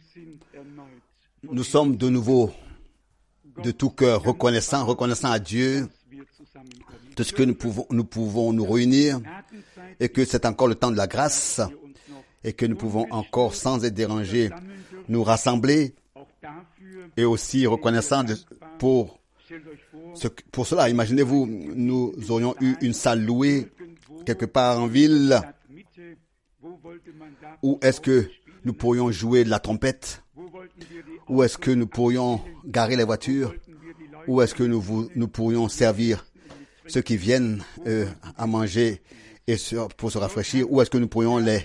Nous sommes de nouveau de tout cœur reconnaissants à Dieu de ce que nous pouvons nous réunir et que c'est encore le temps de la grâce et que nous pouvons encore sans être dérangés nous rassembler et aussi reconnaissants pour cela. Imaginez-vous, nous aurions eu une salle louée quelque part en ville. Où est-ce que nous pourrions jouer de la trompette? Où est-ce que nous pourrions garer les voitures? Où est-ce que nous pourrions servir ceux qui viennent à manger et pour se rafraîchir? Où est-ce que nous pourrions les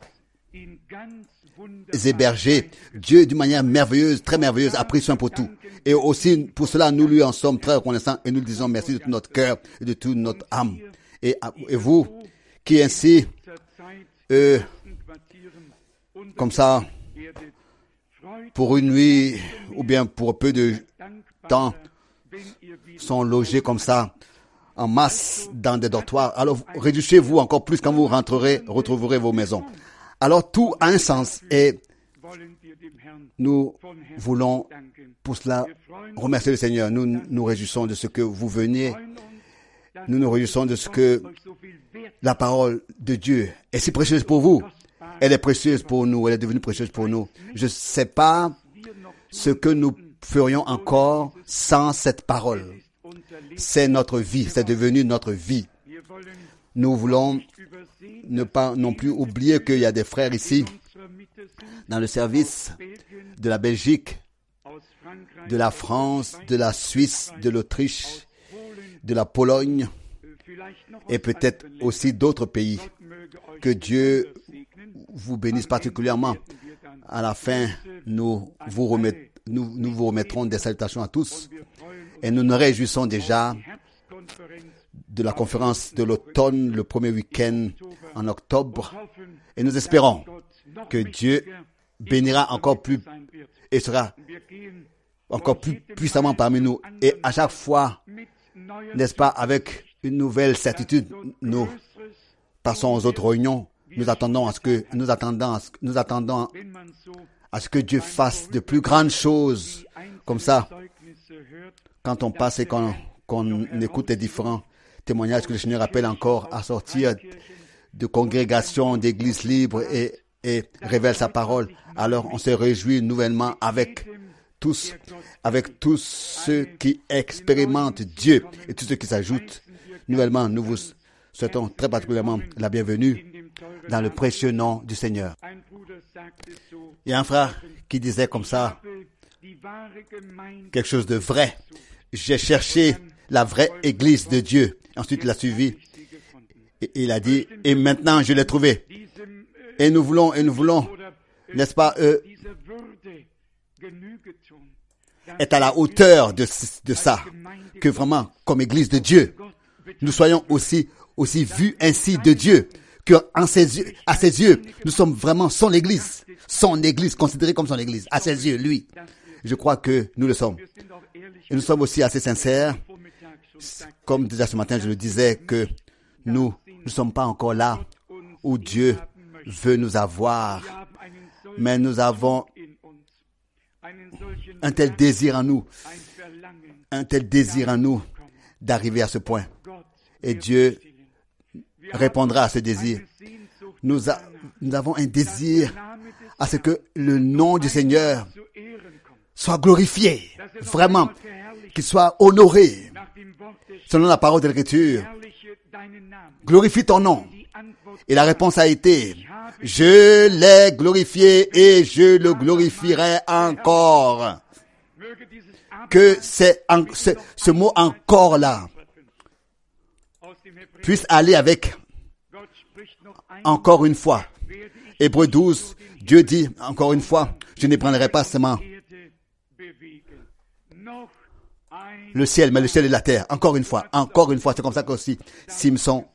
héberger? Dieu, d'une manière merveilleuse, très merveilleuse, a pris soin pour tout. Et aussi, pour cela, nous lui en sommes très reconnaissants et nous lui disons merci de tout notre cœur et de toute notre âme. Et vous, qui ainsi, comme ça, pour une nuit ou bien pour peu de temps, sont logés comme ça, en masse, dans des dortoirs. Alors, réjouissez-vous encore plus quand vous retrouverez vos maisons. Alors, tout a un sens et nous voulons pour cela remercier le Seigneur. Nous nous réjouissons de ce que vous veniez. Nous nous réjouissons de ce que la parole de Dieu est si précieuse pour vous. Elle est précieuse pour nous. Elle est devenue précieuse pour nous. Je ne sais pas ce que nous ferions encore sans cette parole. C'est notre vie. C'est devenu notre vie. Nous voulons ne pas non plus oublier qu'il y a des frères ici dans le service de la Belgique, de la France, de la Suisse, de l'Autriche, de la Pologne et peut-être aussi d'autres pays. Que Dieu vous bénisse particulièrement. À la fin, nous vous remettrons des salutations à tous et nous nous réjouissons déjà de la conférence de l'automne, le premier week-end en octobre, et nous espérons que Dieu bénira encore plus et sera encore plus puissamment parmi nous. Et à chaque fois, n'est-ce pas, avec une nouvelle certitude, nous passons aux autres réunions. Nous attendons à ce que Dieu fasse de plus grandes choses. Comme ça, quand on passe et qu'on écoute les différents témoignages que le Seigneur appelle encore à sortir de congrégations, d'églises libres et révèle sa parole, alors on se réjouit nouvellement avec tous ceux qui expérimentent Dieu et tous ceux qui s'ajoutent. Nouvellement, nous vous souhaitons très particulièrement la bienvenue dans le précieux nom du Seigneur. Il y a un frère qui disait comme ça, quelque chose de vrai. J'ai cherché la vraie église de Dieu. Ensuite, il a suivi. Et il a dit, et maintenant je l'ai trouvé. Et nous voulons, n'est-ce pas, être à la hauteur de ça, que vraiment, comme église de Dieu, nous soyons aussi vus ainsi de Dieu, que à ses yeux, nous sommes vraiment son église, considérée comme son église, à ses yeux, lui. Je crois que nous le sommes. Et nous sommes aussi assez sincères. Comme déjà ce matin, je le disais, que nous ne sommes pas encore là où Dieu veut nous avoir. Mais nous avons un tel désir en nous d'arriver à ce point. Et Dieu répondra à ce désir. Nous avons un désir à ce que le nom du Seigneur soit glorifié, vraiment, qu'il soit honoré, selon la parole de l'Écriture. Glorifie ton nom. Et la réponse a été, je l'ai glorifié et je le glorifierai encore. Que ce mot encore là puisse aller avec encore une fois. Hébreux 12, Dieu dit encore une fois, je n'ébranlerai pas seulement le ciel, mais le ciel et la terre. Encore une fois. C'est comme ça qu'aussi Simson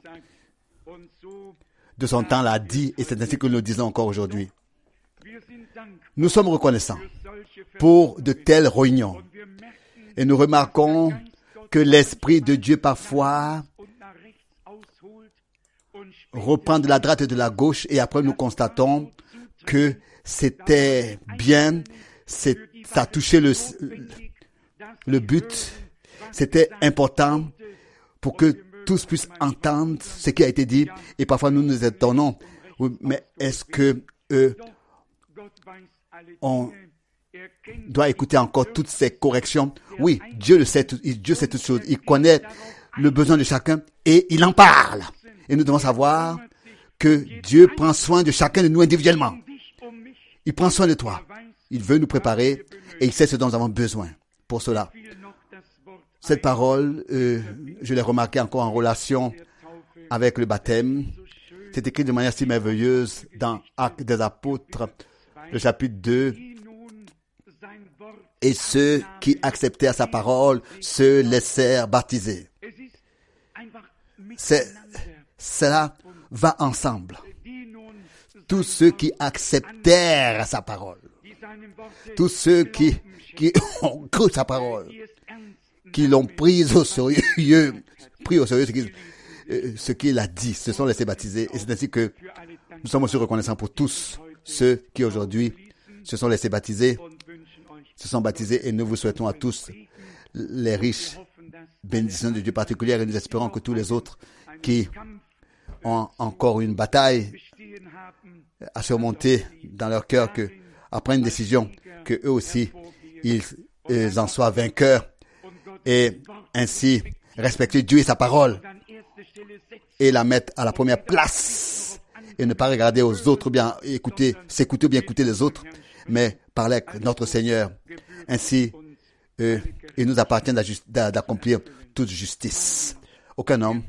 de son temps l'a dit, et c'est ainsi que nous le disons encore aujourd'hui. Nous sommes reconnaissants pour de telles réunions. Et nous remarquons que l'Esprit de Dieu parfois reprend de la droite et de la gauche, et après nous constatons que c'était bien, ça a touché le but, c'était important pour que tous puissent entendre ce qui a été dit. Et parfois nous nous étonnons, oui, mais est-ce que on doit écouter encore toutes ces corrections? Oui, Dieu le sait, Dieu sait toutes choses. Il connaît le besoin de chacun et il en parle. Et nous devons savoir que Dieu prend soin de chacun de nous individuellement. Il prend soin de toi. Il veut nous préparer et il sait ce dont nous avons besoin pour cela. Cette parole, je l'ai remarquée encore en relation avec le baptême. C'est écrit de manière si merveilleuse dans Actes des Apôtres, le chapitre 2. Et ceux qui acceptèrent sa parole se laissèrent baptiser. Cela va ensemble. Tous ceux qui acceptèrent sa parole, tous ceux qui ont cru sa parole, qui l'ont pris au sérieux ce qu'il a dit, se sont laissés baptiser. Et c'est ainsi que nous sommes aussi reconnaissants pour tous ceux qui aujourd'hui se sont laissés baptiser, se sont baptisés, et nous vous souhaitons à tous les riches bénédictions de Dieu particulières, et nous espérons que tous les autres qui ont encore une bataille à surmonter dans leur cœur, que après une décision, que eux aussi ils en soient vainqueurs et ainsi respecter Dieu et sa parole et la mettre à la première place et ne pas regarder aux autres, bien s'écouter ou bien écouter les autres, mais parler avec notre Seigneur. Ainsi, il nous appartient d'accomplir toute justice. Aucun homme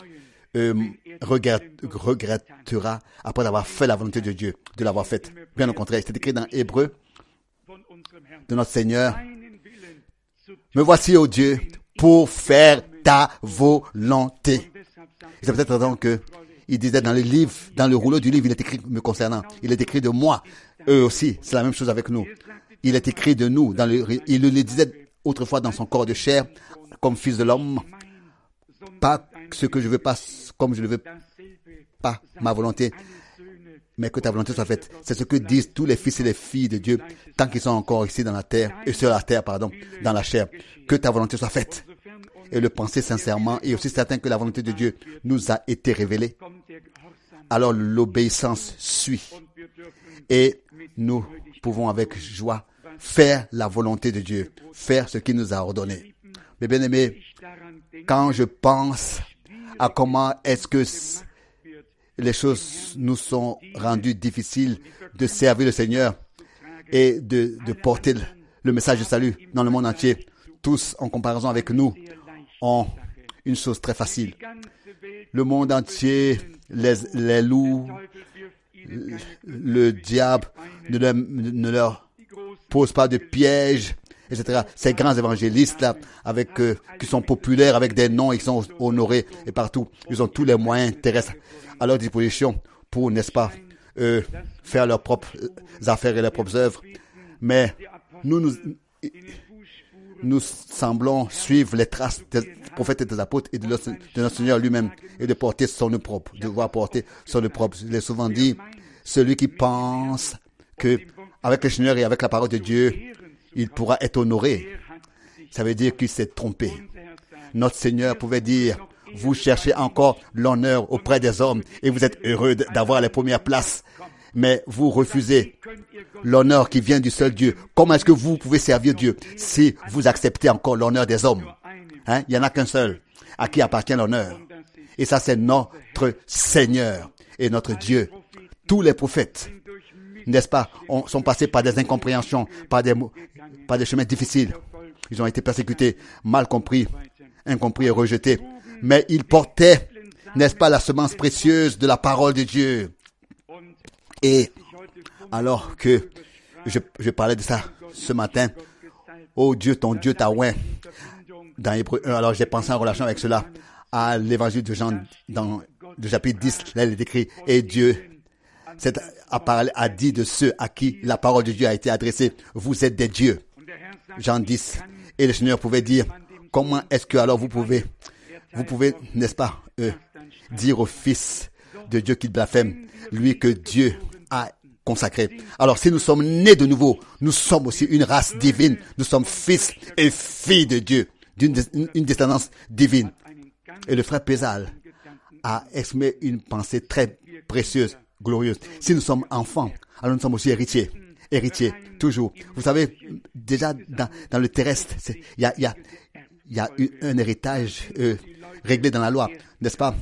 regrettera après avoir fait la volonté de Dieu, de l'avoir faite. Bien au contraire, c'est écrit dans Hébreux de notre Seigneur. Me voici, ô Dieu, pour faire ta volonté. C'est peut-être raison que il disait dans le livre, dans le rouleau du livre, il est écrit me concernant. Il est écrit de moi. Eux aussi, c'est la même chose avec nous. Il est écrit de nous. Il le disait autrefois dans son corps de chair, comme fils de l'homme. Pas ce que je veux, pas comme je ne veux pas ma volonté, mais que ta volonté soit faite. C'est ce que disent tous les fils et les filles de Dieu, tant qu'ils sont encore ici dans la terre, et sur la terre, dans la chair. Que ta volonté soit faite. Et le penser sincèrement, et aussi certain que la volonté de Dieu nous a été révélée. Alors l'obéissance suit. Et nous pouvons avec joie faire la volonté de Dieu, faire ce qu'il nous a ordonné. Mais bien aimés, quand je pense à comment est-ce que les choses nous sont rendues difficiles de servir le Seigneur et de porter le message de salut dans le monde entier, tous en comparaison avec nous ont une chose très facile. Le monde entier, les loups, le diable ne leur pose pas de pièges, etc. Ces grands évangélistes-là, qui sont populaires, avec des noms, ils sont honorés et partout. Ils ont tous les moyens terrestres à leur disposition pour, n'est-ce pas, faire leurs propres affaires et leurs propres œuvres. Mais nous semblons suivre les traces des prophètes et des apôtres et de notre Seigneur lui-même et de porter son œuvre propre, de devoir porter son œuvre propre. Je l'ai souvent dit, celui qui pense que avec le Seigneur et avec la parole de Dieu, il pourra être honoré, ça veut dire qu'il s'est trompé. Notre Seigneur pouvait dire, vous cherchez encore l'honneur auprès des hommes et vous êtes heureux d'avoir les premières places, mais vous refusez l'honneur qui vient du seul Dieu. Comment est-ce que vous pouvez servir Dieu si vous acceptez encore l'honneur des hommes? Il n'y en a qu'un seul à qui appartient l'honneur. Et ça, c'est notre Seigneur et notre Dieu. Tous les prophètes, n'est-ce pas, sont passés par des incompréhensions, par des chemins difficiles. Ils ont été persécutés, mal compris, incompris et rejetés. Mais ils portaient, n'est-ce pas, la semence précieuse de la parole de Dieu. Et alors que je parlais de ça ce matin, oh Dieu, ton Dieu t'a oint, dans Hébreux 1, alors j'ai pensé en relation avec cela, à l'évangile de Jean, dans le chapitre 10, là il est écrit, et Dieu a dit de ceux à qui la parole de Dieu a été adressée, vous êtes des dieux. Jean 10. Et le Seigneur pouvait dire, comment est-ce que alors vous pouvez, n'est-ce pas, dire au Fils de Dieu qu'il blasphème, lui que Dieu a consacrés. Alors si nous sommes nés de nouveau, nous sommes aussi une race divine. Nous sommes fils et filles de Dieu, une descendance divine. Et le frère Pézal a exprimé une pensée très précieuse, glorieuse. Si nous sommes enfants, alors nous sommes aussi héritiers. Héritiers, toujours. Vous savez, déjà dans le terrestre, il y a un héritage réglé dans la loi, n'est-ce pas?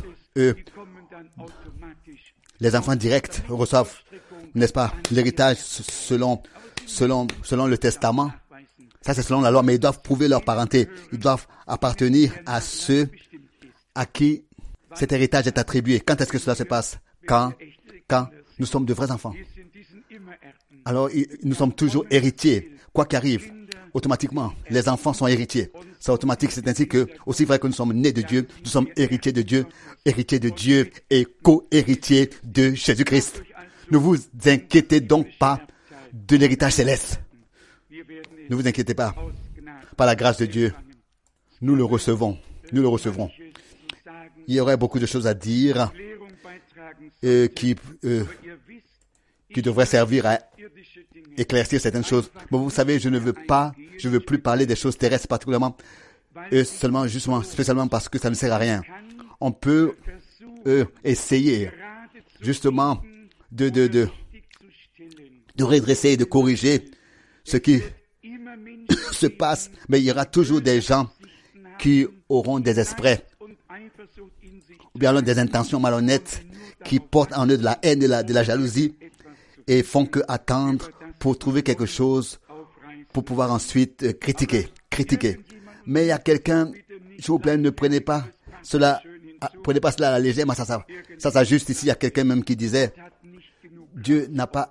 Les enfants directs reçoivent, n'est-ce pas, l'héritage selon le testament. Ça, c'est selon la loi, mais ils doivent prouver leur parenté. Ils doivent appartenir à ceux à qui cet héritage est attribué. Quand est-ce que cela se passe? Quand nous sommes de vrais enfants. Alors, nous sommes toujours héritiers, quoi qu'arrive. Automatiquement, les enfants sont héritiers. C'est automatique, c'est ainsi que, aussi vrai que nous sommes nés de Dieu, nous sommes héritiers de Dieu et co-héritiers de Jésus-Christ. Ne vous inquiétez donc pas de l'héritage céleste. Ne vous inquiétez pas. Par la grâce de Dieu, nous le recevons. Nous le recevrons. Il y aurait beaucoup de choses à dire qui devraient servir à éclaircir certaines choses. Mais vous savez, je ne veux plus parler des choses terrestres particulièrement, spécialement parce que ça ne sert à rien. On peut essayer justement de redresser et de corriger ce qui se passe, mais il y aura toujours des gens qui auront des esprits ou bien alors des intentions malhonnêtes qui portent en eux de la haine et de la jalousie et font que attendre pour trouver quelque chose pour pouvoir ensuite critiquer. Mais il y a quelqu'un, s'il vous plaît, ne prenez pas cela à la légère, mais ça s'ajuste ici. Il y a quelqu'un même qui disait, Dieu n'a pas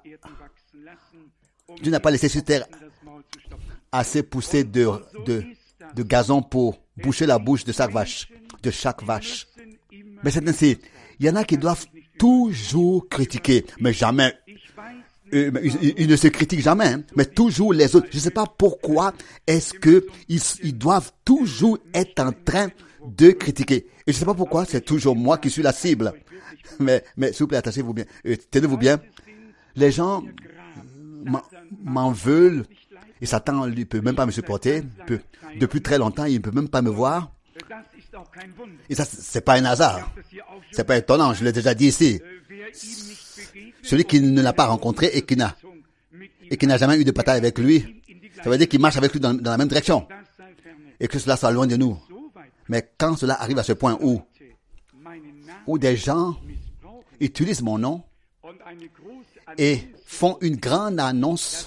laissé sur terre assez pousser de gazon pour boucher la bouche de chaque vache. Mais c'est ainsi. Il y en a qui doivent toujours critiquer, mais jamais. Ils ne se critiquent jamais, hein, mais toujours les autres. Je ne sais pas pourquoi est-ce que ils doivent toujours être en train de critiquer. Et je ne sais pas pourquoi c'est toujours moi qui suis la cible. Mais s'il vous plaît, attachez-vous bien. Tenez-vous bien. Les gens m'en veulent. Et Satan, il ne peut même pas me supporter. Depuis très longtemps, il ne peut même pas me voir. Et ça, c'est pas un hasard. C'est pas étonnant, je l'ai déjà dit ici. Celui qui ne l'a pas rencontré et qui n'a jamais eu de bataille avec lui, ça veut dire qu'il marche avec lui dans la même direction. Et que cela soit loin de nous. Mais quand cela arrive à ce point où des gens utilisent mon nom et font une grande annonce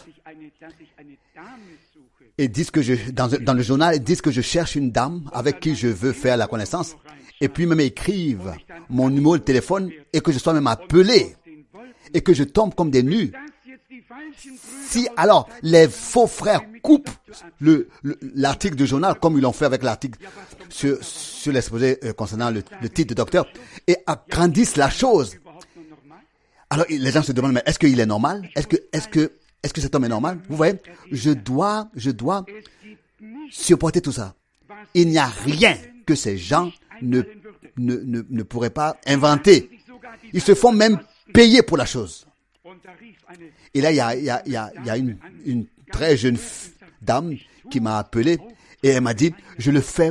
et disent que dans le journal, ils disent que je cherche une dame avec qui je veux faire la connaissance, et puis même écrivent mon numéro de téléphone et que je sois même appelé et que je tombe comme des nus. Si alors les faux frères coupent l'article du journal comme ils l'ont fait avec l'article sur l'exposé concernant le titre de docteur et agrandissent la chose, alors les gens se demandent, mais est-ce qu'il est normal? Est-ce que cet homme est normal? Vous voyez, je dois supporter tout ça. Il n'y a rien que ces gens ne pourraient pas inventer. Ils se font même payer pour la chose. Et là, il y a une très jeune dame qui m'a appelé et elle m'a dit, je le fais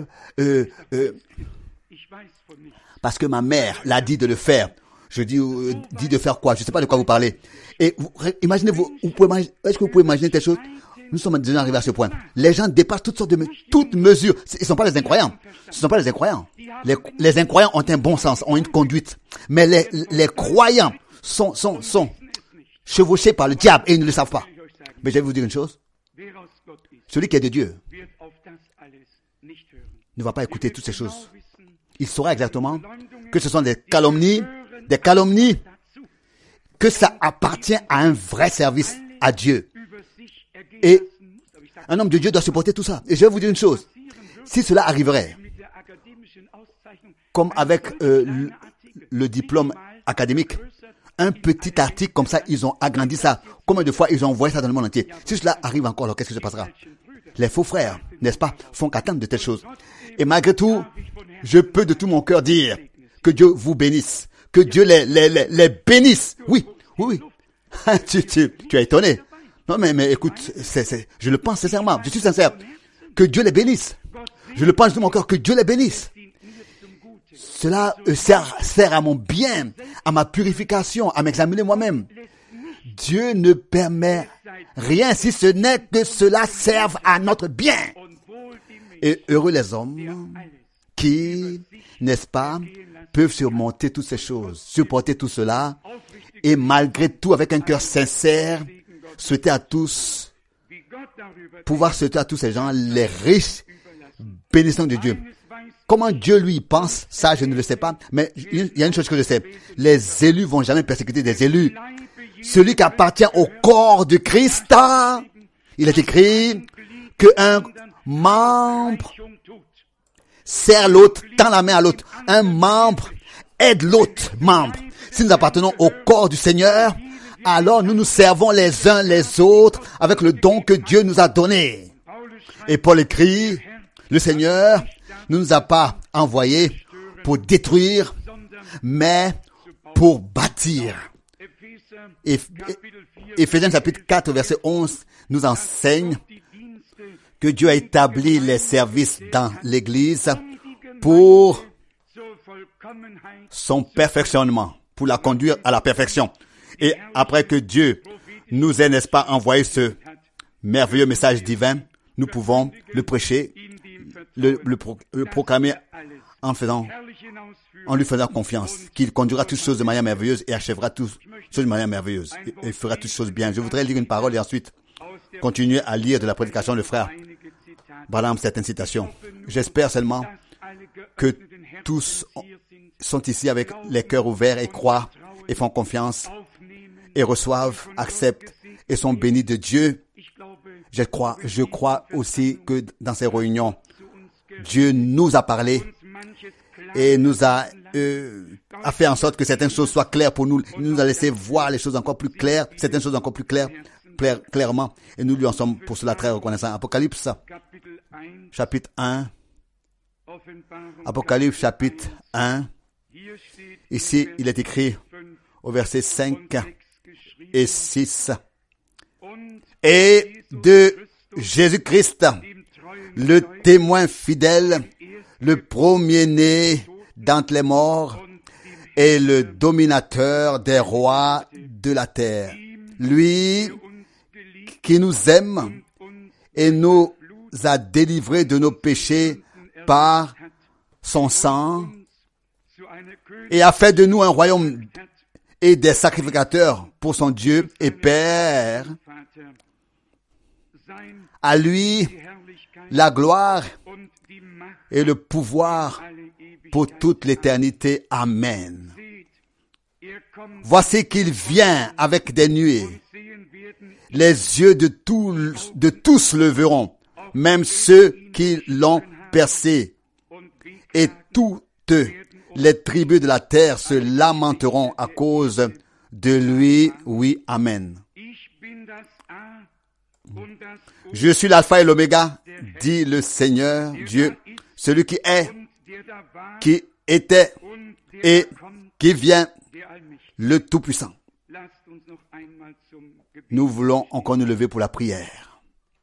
parce que ma mère l'a dit de le faire. Je dis de faire quoi? Je ne sais pas de quoi vous parlez. Et imaginez-vous, est-ce que vous pouvez imaginer telle chose? Nous sommes déjà arrivés à ce point. Les gens dépassent toutes mesures. Ils ne sont pas les incroyants. Ce ne sont pas les incroyants. Les incroyants ont un bon sens, ont une conduite. Mais les croyants sont chevauchés par le diable et ils ne le savent pas. Mais je vais vous dire une chose. Celui qui est de Dieu ne va pas écouter toutes ces choses. Il saura exactement que ce sont des calomnies, que ça appartient à un vrai service à Dieu. Et un homme de Dieu doit supporter tout ça. Et je vais vous dire une chose. Si cela arriverait, comme avec le diplôme académique, un petit article comme ça, ils ont agrandi ça. Combien de fois ils ont envoyé ça dans le monde entier? Si cela arrive encore, alors qu'est-ce qui se passera? Les faux frères, n'est-ce pas, font qu'attendre de telles choses. Et malgré tout, je peux de tout mon cœur dire que Dieu vous bénisse. Que Dieu les bénisse. Oui. Tu es étonné. Non, mais écoute, je le pense sincèrement. Je suis sincère. Que Dieu les bénisse. Je le pense de mon cœur. Que Dieu les bénisse. Cela sert à mon bien, à ma purification, à m'examiner moi-même. Dieu ne permet rien si ce n'est que cela serve à notre bien. Et heureux les hommes qui, n'est-ce pas, peuvent surmonter toutes ces choses, supporter tout cela, et malgré tout, avec un cœur sincère, pouvoir souhaiter à tous ces gens les riches bénédictions de Dieu. Comment Dieu lui pense, ça je ne le sais pas, mais il y a une chose que je sais. Les élus vont jamais persécuter des élus. Celui qui appartient au corps de Christ, il est écrit qu'un membre sert l'autre, tend la main à l'autre. Un membre aide l'autre membre. Si nous appartenons au corps du Seigneur, alors nous nous servons les uns les autres avec le don que Dieu nous a donné. Et Paul écrit, le Seigneur ne nous a pas envoyés pour détruire, mais pour bâtir. Éphésiens chapitre 4, verset 11 nous enseigne que Dieu a établi les services dans l'Église pour son perfectionnement, pour la conduire à la perfection. Et après que Dieu nous ait, n'est-ce pas, envoyé ce merveilleux message divin, nous pouvons le prêcher, le proclamer en lui faisant confiance, qu'il conduira toutes choses de manière merveilleuse et achèvera toutes choses de manière merveilleuse et fera toutes choses bien. Je voudrais lire une parole et ensuite continuer à lire de la prédication de frère Branham certaines citations. J'espère seulement que tous sont ici avec les cœurs ouverts et croient et font confiance et reçoivent, acceptent et sont bénis de Dieu. Je crois aussi que dans ces réunions, Dieu nous a parlé et nous a fait en sorte que certaines choses soient claires pour nous. Il nous a laissé voir les choses encore plus claires, certaines choses encore plus clairement. Et nous lui en sommes pour cela très reconnaissants. Apocalypse, chapitre 1. Apocalypse, chapitre 1. Ici, il est écrit au verset 5 et 6. Et de Jésus-Christ, le témoin fidèle, le premier-né d'entre les morts et le dominateur des rois de la terre. Lui qui nous aime et nous a délivrés de nos péchés par son sang et a fait de nous un royaume et des sacrificateurs pour son Dieu et Père. À lui la gloire et le pouvoir pour toute l'éternité. Amen. Voici qu'il vient avec des nuées. Les yeux de tous le verront, même ceux qui l'ont percé. Et toutes les tribus de la terre se lamenteront à cause de lui. Oui, amen. Je suis l'alpha et l'oméga, dit le Seigneur Dieu, celui qui est, qui était et qui vient, le Tout-Puissant. Nous voulons encore nous lever pour la prière.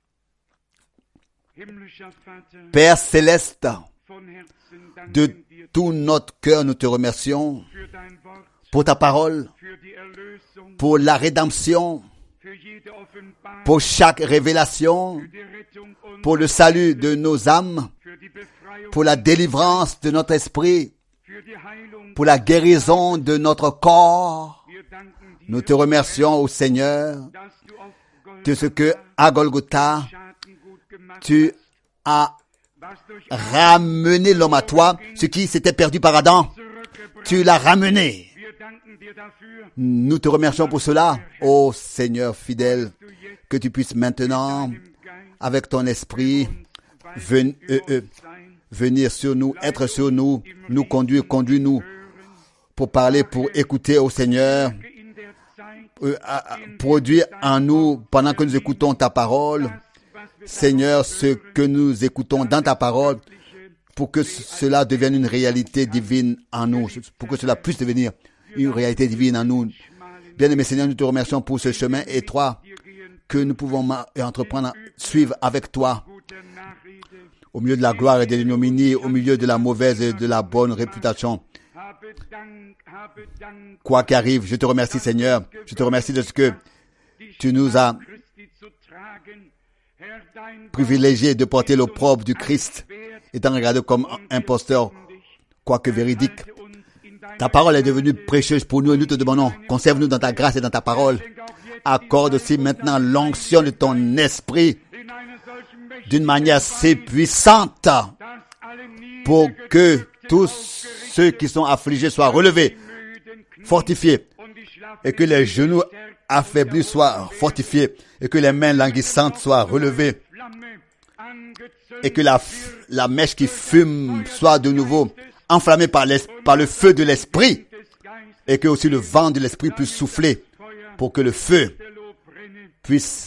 Père céleste, de tout notre cœur, nous te remercions pour ta parole, pour la rédemption, pour chaque révélation, pour le salut de nos âmes, pour la délivrance de notre esprit, pour la guérison de notre corps. Nous te remercions, ô Seigneur, de ce que à Golgotha, tu as ramené l'homme à toi, ce qui s'était perdu par Adam, tu l'as ramené. Nous te remercions pour cela, ô Seigneur fidèle, que tu puisses maintenant, avec ton esprit, venir sur nous, être sur nous, nous conduire, conduis-nous pour parler, pour écouter au Seigneur, produire en nous, pendant que nous écoutons ta parole, Seigneur, ce que nous écoutons dans ta parole, pour que cela devienne une réalité divine en nous, pour que cela puisse devenir une réalité divine en nous. Bien-aimé Seigneur, nous te remercions pour ce chemin étroit que nous pouvons entreprendre, suivre avec toi, au milieu de la gloire et de l'ignominie, au milieu de la mauvaise et de la bonne réputation. Quoi qu'arrive, je te remercie Seigneur, je te remercie de ce que tu nous as privilégiés de porter l'opprobre du Christ, étant regardé comme imposteur, quoique véridique. Ta parole est devenue précieuse pour nous et nous te demandons, conserve-nous dans ta grâce et dans ta parole. Accorde aussi maintenant l'onction de ton esprit d'une manière si puissante pour que tous ceux qui sont affligés soient relevés, fortifiés, et que les genoux affaiblis soient fortifiés, et que les mains languissantes soient relevées, et que la mèche qui fume soit de nouveau enflammée par le feu de l'esprit, et que aussi le vent de l'esprit puisse souffler pour que le feu puisse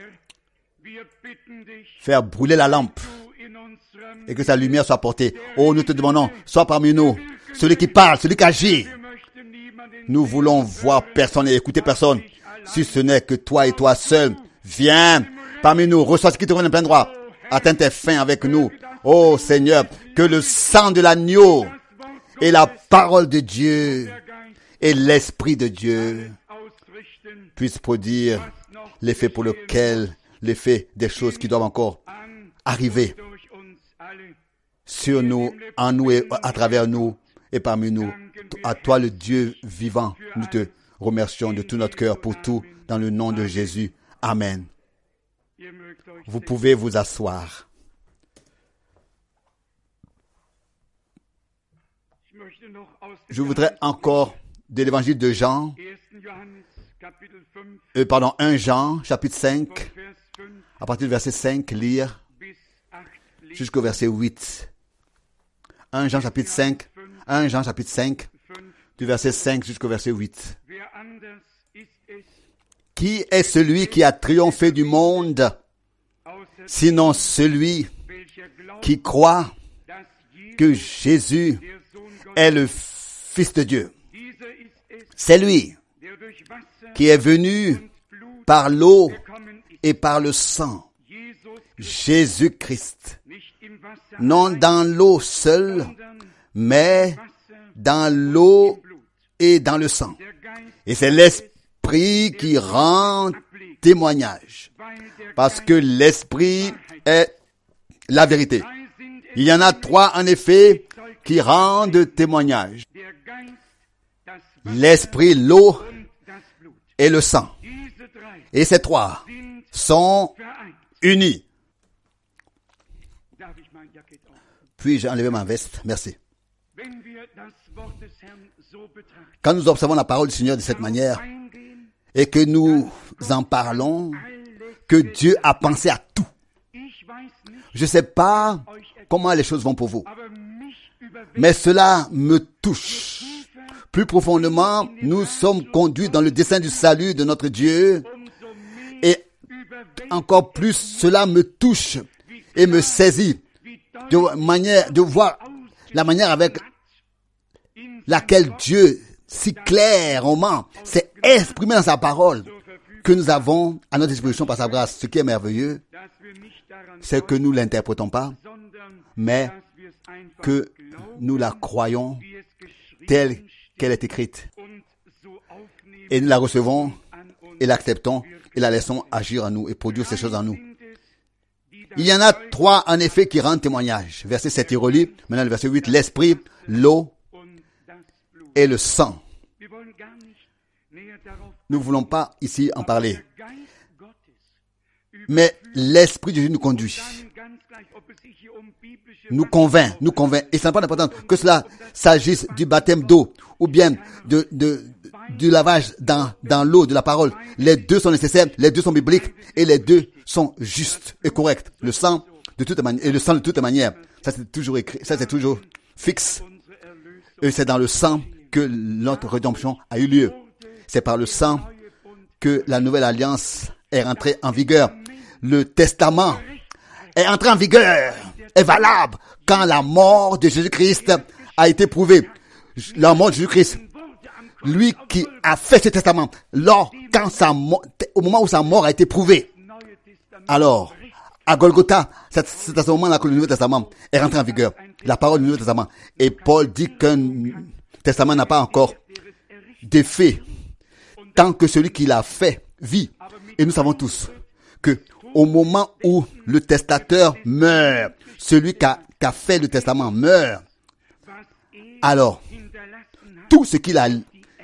faire brûler la lampe et que sa lumière soit portée. Oh, nous te demandons, sois parmi nous, celui qui parle, celui qui agit. Nous voulons voir personne et écouter personne, si ce n'est que toi et toi seul. Viens parmi nous, reçois ce qui te revient de plein droit. Atteins tes fins avec nous. Oh Seigneur, que le sang de l'agneau et la parole de Dieu et l'Esprit de Dieu puissent produire l'effet pour lequel, l'effet des choses qui doivent encore arriver sur nous, en nous et à travers nous et parmi nous. À toi le Dieu vivant, nous te remercions de tout notre cœur pour tout, dans le nom de Jésus. Amen. Vous pouvez vous asseoir. Je voudrais encore de l'évangile de Jean, 1 Jean, chapitre 5, à partir du verset 5, lire jusqu'au verset 8. 1 Jean, chapitre 5, du verset 5 jusqu'au verset 8. Qui est celui qui a triomphé du monde, sinon celui qui croit que Jésus est le Fils de Dieu? C'est lui qui est venu par l'eau et par le sang, Jésus-Christ, non dans l'eau seule, mais dans l'eau et dans le sang. Et c'est l'Esprit qui rend témoignage, parce que l'Esprit est la vérité. Il y en a trois, en effet, qui rendent témoignage. L'Esprit, l'eau et le sang. Et ces trois sont unis. Puis-je enlever ma veste? Merci. Quand nous observons la parole du Seigneur de cette manière et que nous en parlons, que Dieu a pensé à tout. Je ne sais pas comment les choses vont pour vous, mais cela me touche. Plus profondément, nous sommes conduits dans le dessein du salut de notre Dieu et encore plus, cela me touche et me saisit de voir la manière avec laquelle Dieu, si clairement, s'est exprimé dans sa parole, que nous avons à notre disposition par sa grâce. Ce qui est merveilleux, c'est que nous ne l'interprétons pas, mais que nous la croyons telle qu'elle est écrite. Et nous la recevons et l'acceptons et la laissons agir en nous et produire ces choses en nous. Il y en a trois, en effet, qui rendent témoignage. Verset 7, il relit. Maintenant, le verset 8, l'Esprit, l'eau et le sang. Nous ne voulons pas ici en parler. Mais l'Esprit de Dieu nous conduit. Nous convainc. Et ce n'est pas important que cela s'agisse du baptême d'eau ou bien du lavage dans l'eau de la parole. Les deux sont nécessaires, les deux sont bibliques et les deux sont justes et corrects. Le sang de toute manière et le sang de toute manière. Ça c'est toujours écrit, ça c'est toujours fixe. Et c'est dans le sang que notre rédemption a eu lieu. C'est par le sang que la nouvelle alliance est rentrée en vigueur. Le testament est entré en vigueur, est valable quand la mort de Jésus-Christ a été prouvée. La mort de Jésus-Christ lui qui a fait ce testament, au moment où sa mort a été prouvée. Alors, à Golgotha, c'est à ce moment-là que le Nouveau Testament est rentré en vigueur. La parole du Nouveau Testament. Et Paul dit qu'un testament n'a pas encore d'effet tant que celui qui l'a fait vit. Et nous savons tous que au moment où le testateur meurt, celui qui a fait le testament meurt, alors tout ce qu'il a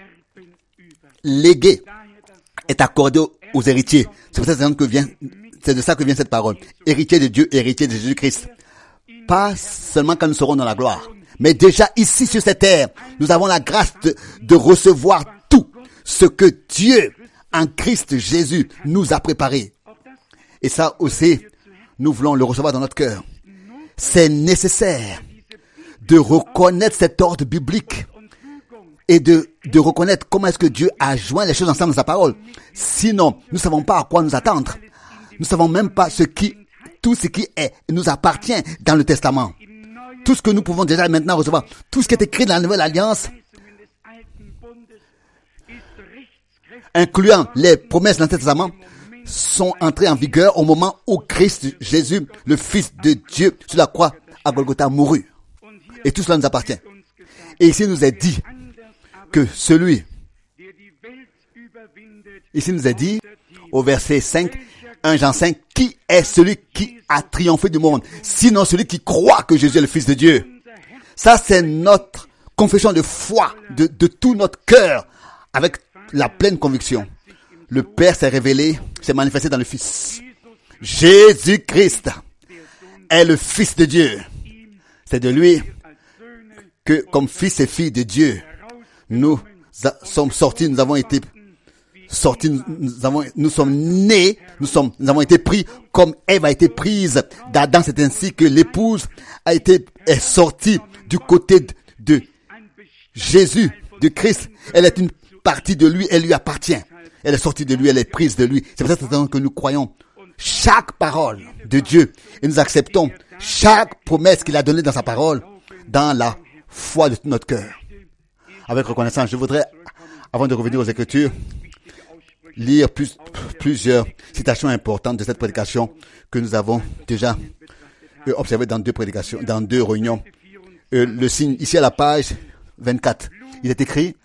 légué est accordé aux héritiers. C'est de ça que vient cette parole. Héritier de Dieu, héritier de Jésus-Christ. Pas seulement quand nous serons dans la gloire, mais déjà ici sur cette terre, nous avons la grâce de recevoir tout ce que Dieu, en Christ Jésus, nous a préparé. Et ça aussi, nous voulons le recevoir dans notre cœur. C'est nécessaire de reconnaître cet ordre biblique et de reconnaître comment est-ce que Dieu a joint les choses ensemble dans sa parole. Sinon, nous ne savons pas à quoi nous attendre. Nous ne savons même pas tout ce qui nous appartient dans le Testament. Tout ce que nous pouvons déjà maintenant recevoir, tout ce qui est écrit dans la Nouvelle Alliance, incluant les promesses dans le Testament, sont entrées en vigueur au moment où Christ Jésus, le Fils de Dieu, sur la croix à Golgotha, mourut. Et tout cela nous appartient. Et ici, il nous est dit que ici nous est dit, au verset 5, 1 Jean 5, qui est celui qui a triomphé du monde, sinon celui qui croit que Jésus est le Fils de Dieu. Ça, c'est notre confession de foi, de tout notre cœur, avec la pleine conviction. Le Père s'est révélé, s'est manifesté dans le Fils. Jésus-Christ est le Fils de Dieu. C'est de lui que, comme fils et filles de Dieu, nous sommes sortis, nous avons été sortis, nous sommes nés, nous avons été pris comme Ève a été prise d'Adam. C'est ainsi que l'épouse est sortie du côté de Jésus, de Christ. Elle est une partie de lui, elle lui appartient. Elle est sortie de lui, elle est prise de lui. C'est pour ça que nous croyons chaque parole de Dieu et nous acceptons chaque promesse qu'il a donnée dans sa parole dans la foi de tout notre cœur. Avec reconnaissance, je voudrais, avant de revenir aux Écritures, lire plusieurs citations importantes de cette prédication que nous avons déjà observées dans deux réunions. Le signe, ici à la page 24, il est écrit: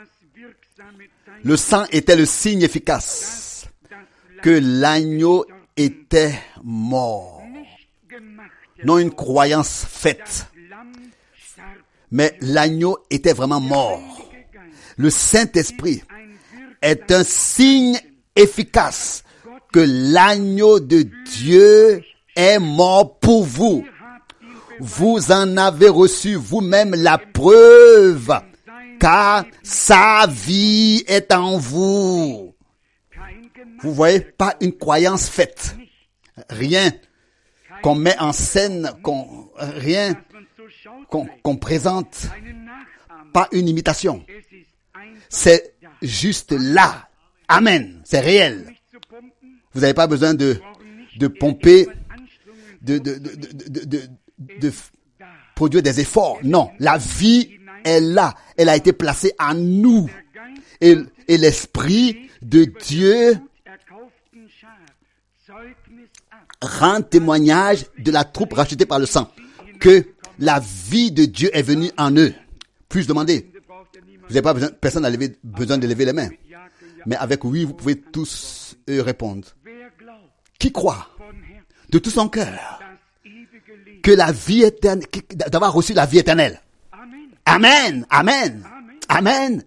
le sang était le signe efficace que l'agneau était mort. Non une croyance faite, mais l'agneau était vraiment mort. Le Saint-Esprit est un signe efficace que l'agneau de Dieu est mort pour vous. Vous en avez reçu vous-même la preuve, car sa vie est en vous. Vous voyez, pas une croyance faite. Rien qu'on met en scène, rien qu'on présente, pas une imitation. C'est juste là. Amen. C'est réel. Vous n'avez pas besoin de pomper, de produire des efforts. Non. La vie est là. Elle a été placée en nous. Et l'Esprit de Dieu rend témoignage de la troupe rachetée par le sang, que la vie de Dieu est venue en eux. Puis-je demander? Vous n'avez pas besoin, personne n'a besoin de lever les mains. Mais avec oui, vous pouvez tous répondre. Qui croit de tout son cœur que la vie éternelle, d'avoir reçu la vie éternelle? Amen, amen, amen.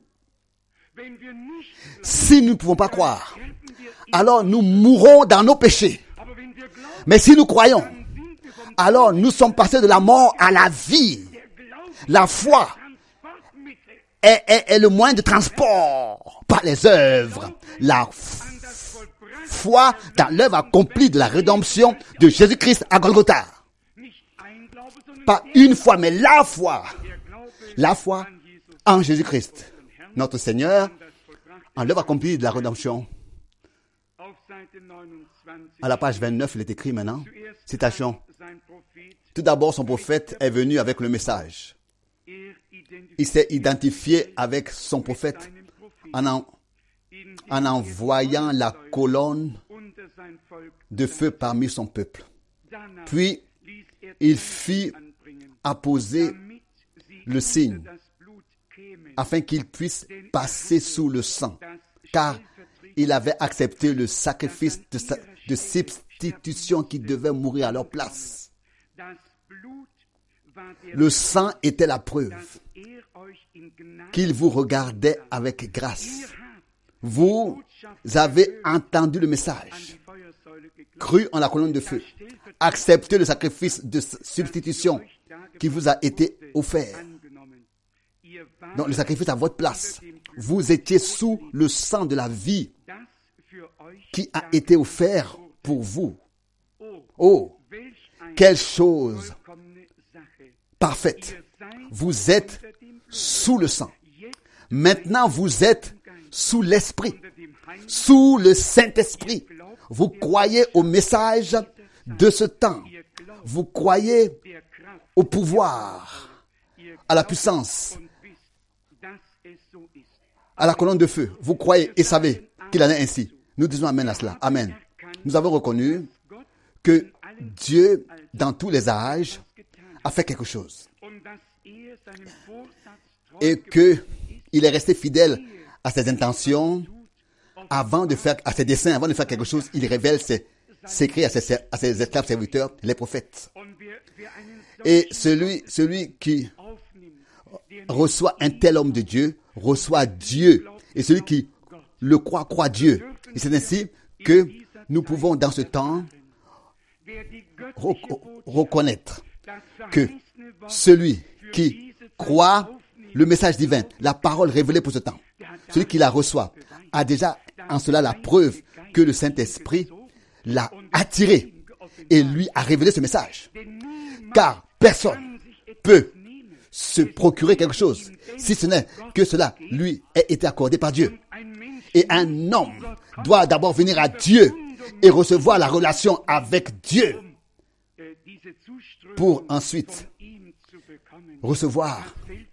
Si nous ne pouvons pas croire, alors nous mourrons dans nos péchés. Mais si nous croyons, alors nous sommes passés de la mort à la vie. La foi est le moyen de transport par les œuvres. La foi dans l'œuvre accomplie de la rédemption de Jésus-Christ à Golgotha. Pas une fois, mais la foi. La foi en Jésus-Christ, notre Seigneur, en l'œuvre accomplie de la rédemption. À la page 29, il est écrit maintenant, citation: tout d'abord, son prophète est venu avec le message. Il s'est identifié avec son prophète en envoyant la colonne de feu parmi son peuple. Puis, il fit apposer le signe afin qu'il puisse passer sous le sang, car il avait accepté le sacrifice de substitution qui devait mourir à leur place. Le sang était la preuve qu'il vous regardait avec grâce. Vous avez entendu le message, cru en la colonne de feu, accepté le sacrifice de substitution qui vous a été offert. Donc le sacrifice à votre place. Vous étiez sous le sang de la vie qui a été offert pour vous. Oh, quelle chose parfaite. Vous êtes sous le sang. Maintenant, vous êtes sous l'Esprit, sous le Saint-Esprit. Vous croyez au message de ce temps. Vous croyez au pouvoir, à la puissance, à la colonne de feu. Vous croyez et savez qu'il en est ainsi. Nous disons amen à cela. Amen. Nous avons reconnu que Dieu, dans tous les âges, a fait quelque chose. Et qu'il est resté fidèle à ses intentions avant de faire, à ses desseins, avant de faire quelque chose. Il révèle ses secrets à ses esclaves serviteurs, les prophètes. Et celui qui reçoit un tel homme de Dieu, reçoit Dieu. Et celui qui le croit Dieu. Et c'est ainsi que nous pouvons, dans ce temps, reconnaître que celui qui croit le message divin, la parole révélée pour ce temps, celui qui la reçoit, a déjà en cela la preuve que le Saint-Esprit l'a attiré et lui a révélé ce message. Car personne peut se procurer quelque chose si ce n'est que cela lui ait été accordé par Dieu. Et un homme doit d'abord venir à Dieu et recevoir la relation avec Dieu pour ensuite recevoir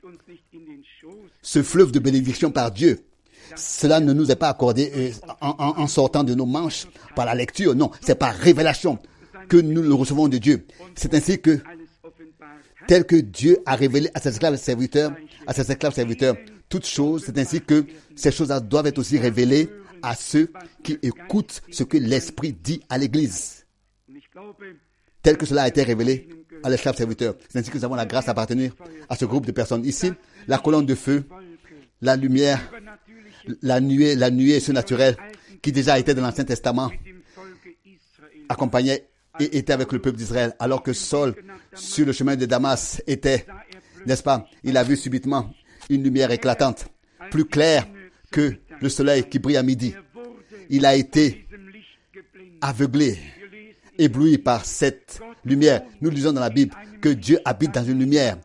ce fleuve de bénédiction par Dieu. Cela ne nous est pas accordé en sortant de nos manches par la lecture. Non, c'est par révélation que nous le recevons de Dieu. C'est ainsi que, tel que Dieu a révélé à ses esclaves serviteurs, toutes choses, c'est ainsi que ces choses-là doivent être aussi révélées à ceux qui écoutent ce que l'Esprit dit à l'Église. Tel que cela a été révélé à l'esclave serviteur. C'est ainsi que nous avons la grâce d'appartenir à ce groupe de personnes. Ici, la colonne de feu, la lumière, la nuée surnaturelle qui déjà était dans l'Ancien Testament, accompagnait et était avec le peuple d'Israël. Alors que Saul, sur le chemin de Damas, était, n'est-ce pas, il a vu subitement une lumière éclatante, plus claire que le soleil qui brille à midi. Il a été aveuglé, ébloui par cette lumière. Nous lisons dans la Bible que Dieu habite dans une lumière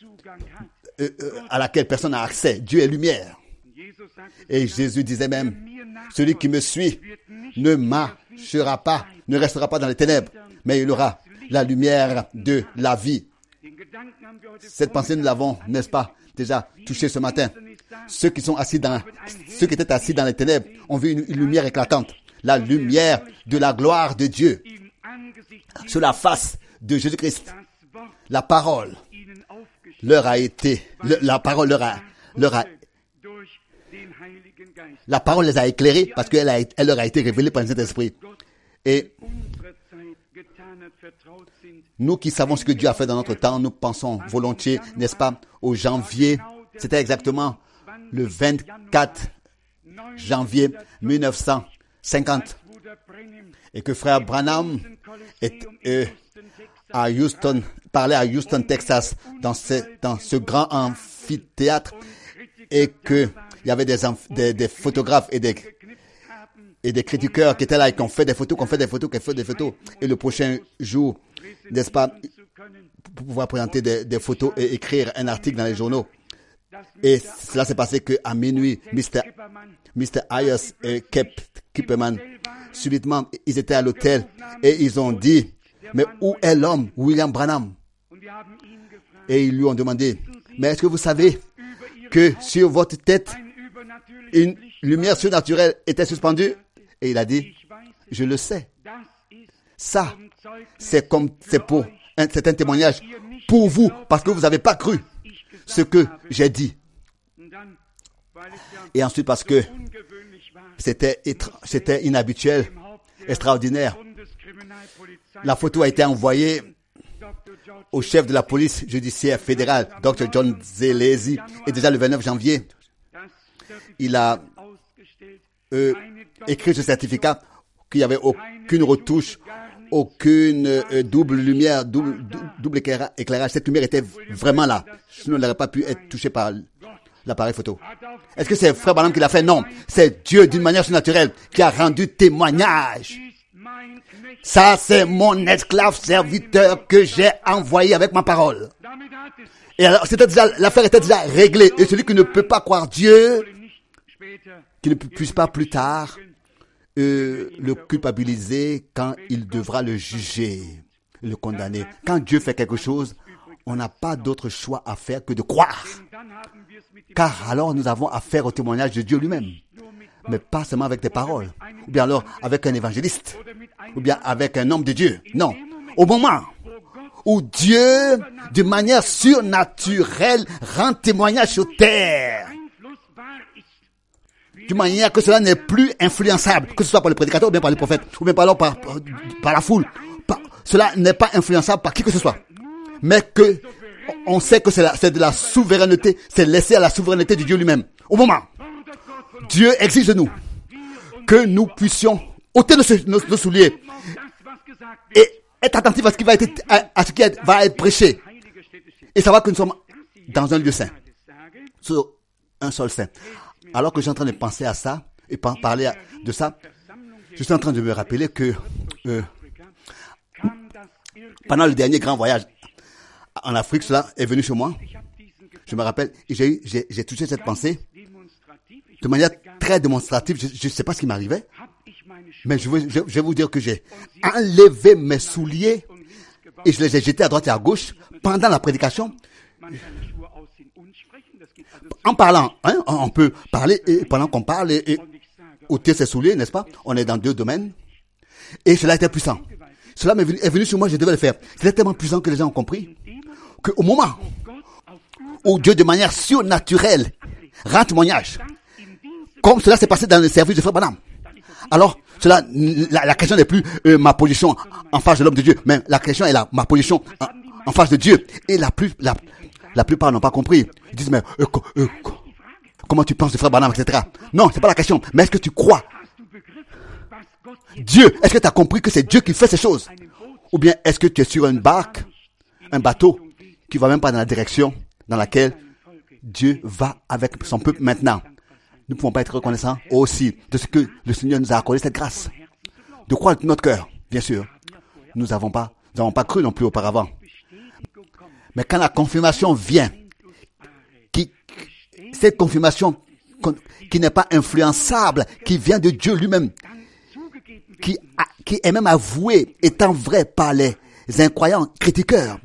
à laquelle personne n'a accès. Dieu est lumière. Et Jésus disait même, celui qui me suit ne marchera pas, ne restera pas dans les ténèbres, mais il aura la lumière de la vie. Cette pensée, nous l'avons, n'est-ce pas, déjà touchée ce matin. Ceux qui étaient assis dans les ténèbres ont vu une lumière éclatante. La lumière de la gloire de Dieu sur la face de Jésus-Christ. La parole leur a été, la parole les a éclairés parce qu'elle leur a été révélée par le Saint-Esprit. Et nous qui savons ce que Dieu a fait dans notre temps, nous pensons volontiers, n'est-ce pas, au janvier, c'était exactement le 24 janvier 1950, et que frère Branham à Houston, parlait à Houston, Texas, dans ce grand amphithéâtre, et que il y avait des photographes et des critiqueurs qui étaient là et qui ont fait des photos. Et le prochain jour, n'est-ce pas, pour pouvoir présenter des photos et écrire un article dans les journaux. Et cela s'est passé qu'à minuit, Mr. Ayers et Kipperman, subitement, ils étaient à l'hôtel et ils ont dit, mais où est l'homme, William Branham? Et ils lui ont demandé, mais est-ce que vous savez que sur votre tête, une lumière surnaturelle était suspendue. Et il a dit, je le sais. Ça, c'est pour c'est un témoignage pour vous, parce que vous n'avez pas cru ce que j'ai dit. Et ensuite, parce que c'était inhabituel, extraordinaire. La photo a été envoyée au chef de la police judiciaire fédérale, Dr. John Zelezi. Et déjà le 29 janvier, il a écrit ce certificat qu'il n'y avait aucune retouche, aucune double lumière, double éclairage. Cette lumière était vraiment là. Sinon, elle n'aurait pas pu être touchée par l'appareil photo. Est-ce que c'est Frère Branham qui l'a fait? Non. C'est Dieu, d'une manière surnaturelle, qui a rendu témoignage. Ça, c'est mon esclave serviteur que j'ai envoyé avec ma parole. Et alors, l'affaire était déjà réglée. Et celui qui ne peut pas croire Dieu, qui ne puisse pas plus tard le culpabiliser quand il devra le juger, le condamner. Quand Dieu fait quelque chose, on n'a pas d'autre choix à faire que de croire. Car alors nous avons affaire au témoignage de Dieu lui-même. Mais pas seulement avec des paroles, ou bien alors avec un évangéliste, ou bien avec un homme de Dieu. Non. Au moment où Dieu, de manière surnaturelle, rend témoignage sur terre, d'une manière que cela n'est plus influençable, que ce soit par le prédicateur, ou bien par les prophètes, ou bien par la foule. Cela n'est pas influençable par qui que ce soit. Mais que on sait que c'est de la souveraineté, c'est laissé à la souveraineté de Dieu lui-même. Au moment, Dieu exige de nous que nous puissions ôter nos souliers et être attentifs à ce qui va être prêché. Et savoir que nous sommes dans un lieu saint, sur un sol saint. Alors que je suis en train de penser à ça et parler de ça, je suis en train de me rappeler que pendant le dernier grand voyage en Afrique, cela est venu sur moi. Je me rappelle, et j'ai touché cette pensée de manière très démonstrative. Je ne sais pas ce qui m'arrivait, mais je vais vous dire que j'ai enlevé mes souliers et je les ai jetés à droite et à gauche pendant la prédication. En parlant, hein, on peut parler, et pendant qu'on parle, et ôter ses souliers, n'est-ce pas? On est dans deux domaines. Et cela était puissant. Cela est venu sur moi, je devais le faire. C'était tellement puissant que les gens ont compris qu'au moment où Dieu, de manière surnaturelle, rend témoignage, comme cela s'est passé dans le service de Frère Branham. Alors, la question n'est plus ma position en face de l'homme de Dieu, mais la question est ma position en face de Dieu. Et la plupart n'ont pas compris. Ils disent, mais comment tu penses de Frère Branham, etc. Non, c'est pas la question. Mais est-ce que tu crois Dieu? Est-ce que tu as compris que c'est Dieu qui fait ces choses? Ou bien est-ce que tu es sur une barque, un bateau, qui va même pas dans la direction dans laquelle Dieu va avec son peuple maintenant? Nous ne pouvons pas être reconnaissants aussi de ce que le Seigneur nous a accordé cette grâce. De croire de notre cœur, bien sûr. Nous n'avons pas cru non plus auparavant. Mais quand la confirmation vient, cette confirmation qui n'est pas influençable, qui vient de Dieu lui-même, qui est même avouée étant vrai par les incroyants critiqueurs.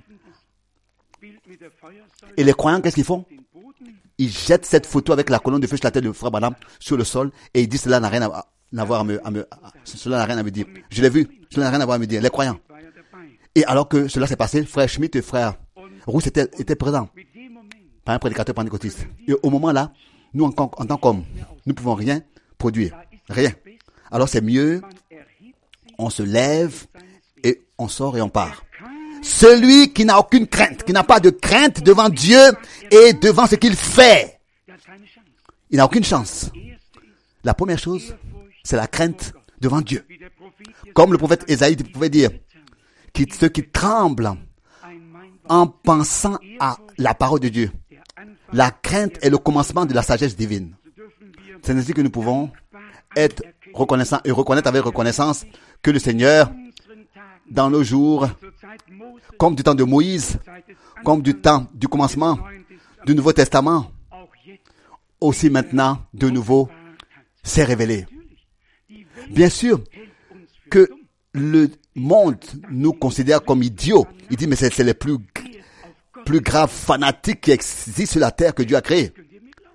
Et les croyants, qu'est-ce qu'ils font? Ils jettent cette photo avec la colonne de feu sur la tête de Frère Branham sur le sol et ils disent cela n'a rien cela n'a rien à me dire. Je l'ai vu, cela n'a rien à voir à me dire. Les croyants. Et alors que cela s'est passé, Frère Schmitt et Frère Rousse étaient présents par un prédicateur pentecôtiste. Et au moment là, nous en tant qu'hommes, nous ne pouvons rien produire. Rien. Alors c'est mieux, on se lève et on sort et on part. Celui qui n'a aucune crainte, qui n'a pas de crainte devant Dieu et devant ce qu'il fait, il n'a aucune chance. La première chose, c'est la crainte devant Dieu. Comme le prophète Ésaïe pouvait dire, ceux qui tremblent en pensant à la parole de Dieu. La crainte est le commencement de la sagesse divine. C'est ainsi que nous pouvons être reconnaissants et reconnaître avec reconnaissance que le Seigneur, dans nos jours, comme du temps de Moïse, comme du temps du commencement du Nouveau Testament, aussi maintenant, de nouveau, s'est révélé. Bien sûr que le monde nous considère comme idiots. Il dit, mais c'est les plus graves fanatiques qui existent sur la terre que Dieu a créés.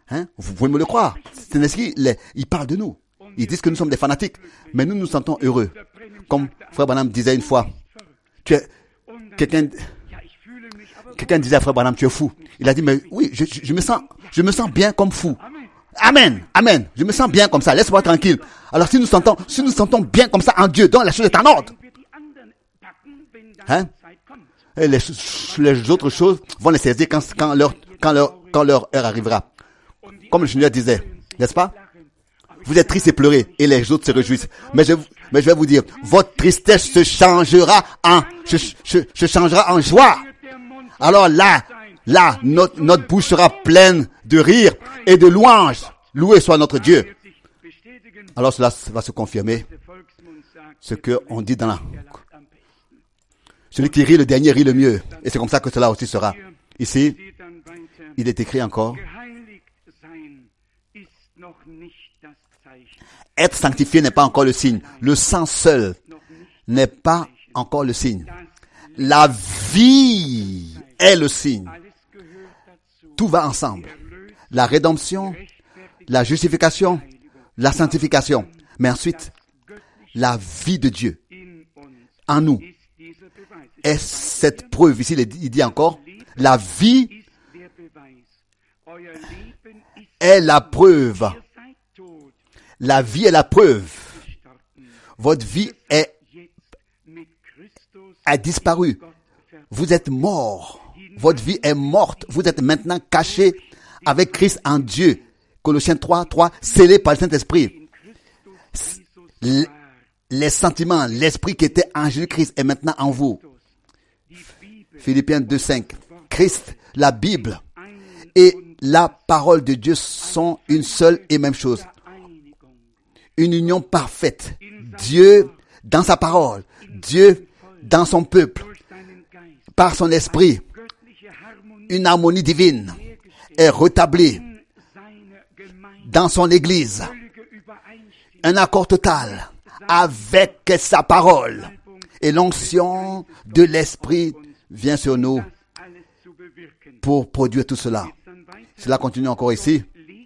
Hein? Vous pouvez me le croire. Ils parlent de nous. Ils disent que nous sommes des fanatiques. Mais nous nous sentons heureux. Comme Frère Branham disait une fois, quelqu'un disait à Frère Branham, tu es fou. Il a dit, mais oui, je me sens bien comme fou. Amen, amen. Je me sens bien comme ça. Laisse-moi tranquille. Alors si nous sentons bien comme ça en Dieu, donc la chose est en ordre. Hein? Et les autres choses vont les saisir quand leur heure arrivera. Comme le Seigneur disait, n'est-ce pas? Vous êtes tristes et pleurez, et les autres se réjouissent. Mais je vais vous dire, votre tristesse se changera en joie. Alors là, notre bouche sera pleine de rire et de louanges. Loué soit notre Dieu. Alors cela va se confirmer. Ce qu'on dit dans la... Celui qui rit le dernier rit le mieux. Et c'est comme ça que cela aussi sera. Ici, il est écrit encore. Être sanctifié n'est pas encore le signe. Le sang seul n'est pas encore le signe. La vie est le signe. Tout va ensemble. La rédemption, la justification, la sanctification. Mais ensuite, la vie de Dieu en nous est cette preuve. Ici, il dit encore, la vie est la preuve. La vie est la preuve. Votre vie a disparu. Vous êtes mort. Votre vie est morte. Vous êtes maintenant caché avec Christ en Dieu. Colossiens 3, scellé par le Saint-Esprit. Les sentiments, l'esprit qui était en Jésus-Christ est maintenant en vous. Philippiens 2:5. Christ, la Bible et la parole de Dieu sont une seule et même chose. Une union parfaite. Dieu dans sa parole. Dieu dans son peuple. Par son esprit. Une harmonie divine est rétablie dans son église. Un accord total avec sa parole. Et l'onction de l'esprit vient sur nous pour produire tout cela. Cela continue encore ici.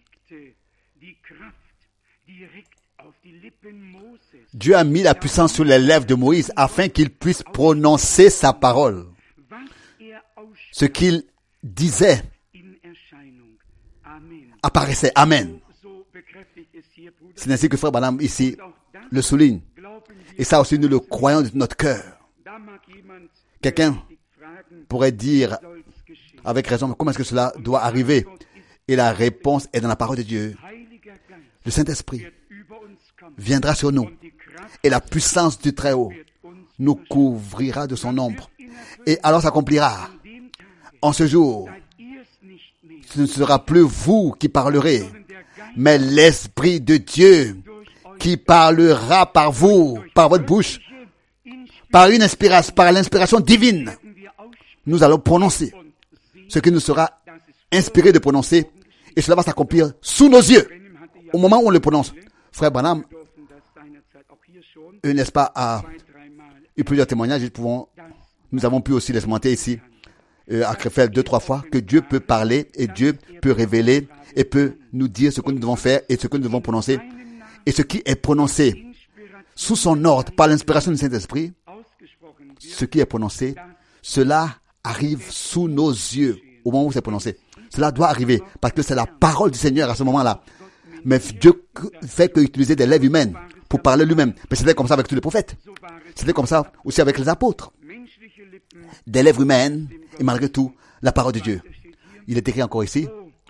Dieu a mis la puissance sur les lèvres de Moïse afin qu'il puisse prononcer sa parole. Ce qu'il disait apparaissait. Amen. C'est ainsi que Frère Branham ici le souligne. Et ça aussi nous le croyons de notre cœur. Quelqu'un pourrait dire avec raison, mais comment est-ce que cela doit arriver? Et la réponse est dans la parole de Dieu. Le Saint-Esprit viendra sur nous et la puissance du Très-Haut nous couvrira de son ombre. Et alors s'accomplira. En ce jour, ce ne sera plus vous qui parlerez, mais l'Esprit de Dieu qui parlera par vous, par votre bouche, par l'inspiration divine. Nous allons prononcer ce qui nous sera inspiré de prononcer, et cela va s'accomplir sous nos yeux, au moment où on le prononce. Frère Branham, n'est-ce pas, a eu plusieurs témoignages, nous avons pu aussi les commenter ici, à Krefeld 2-3 fois, que Dieu peut parler, et Dieu peut révéler, et peut nous dire ce que nous devons faire, et ce que nous devons prononcer, et ce qui est prononcé sous son ordre, par l'inspiration du Saint-Esprit, ce qui est prononcé, cela arrive sous nos yeux, au moment où c'est prononcé. Cela doit arriver, parce que c'est la parole du Seigneur à ce moment-là. Mais Dieu fait qu'utiliser des lèvres humaines pour parler lui-même. Mais c'était comme ça avec tous les prophètes. C'était comme ça aussi avec les apôtres. Des lèvres humaines, et malgré tout, la parole de Dieu. Il est écrit encore ici.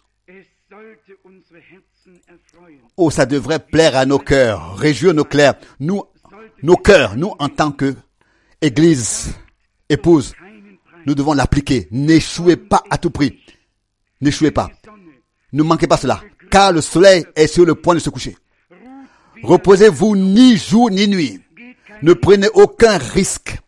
Oh, ça devrait plaire à nos cœurs, réjouir nos cœurs. Nos cœurs, nous en tant que Église, épouse, nous devons l'appliquer. N'échouez pas à tout prix. N'échouez pas. Ne manquez pas cela, car le soleil est sur le point de se coucher. Reposez-vous ni jour ni nuit. Ne prenez aucun risque.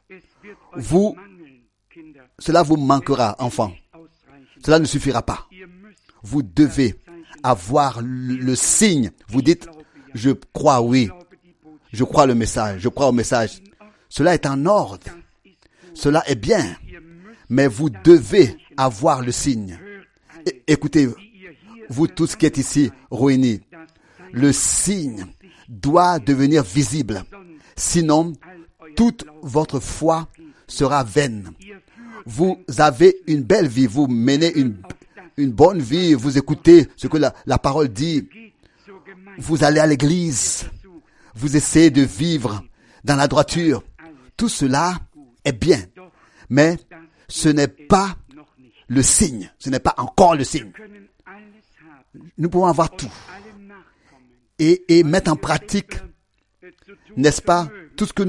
Cela vous manquera, enfants. Cela ne suffira pas. Vous devez avoir le signe. Vous dites, je crois, oui. Je crois le message. Je crois au message. Cela est en ordre. Cela est bien. Mais vous devez avoir le signe. Écoutez, vous tous qui êtes ici réunis, le signe doit devenir visible. Sinon, toute votre foi sera vaine. Vous avez une belle vie, vous menez une bonne vie, vous écoutez ce que la parole dit. Vous allez à l'église, vous essayez de vivre dans la droiture. Tout cela est bien, mais ce n'est pas le signe, ce n'est pas encore le signe. Nous pouvons avoir tout et mettre en pratique, n'est-ce pas, tout ce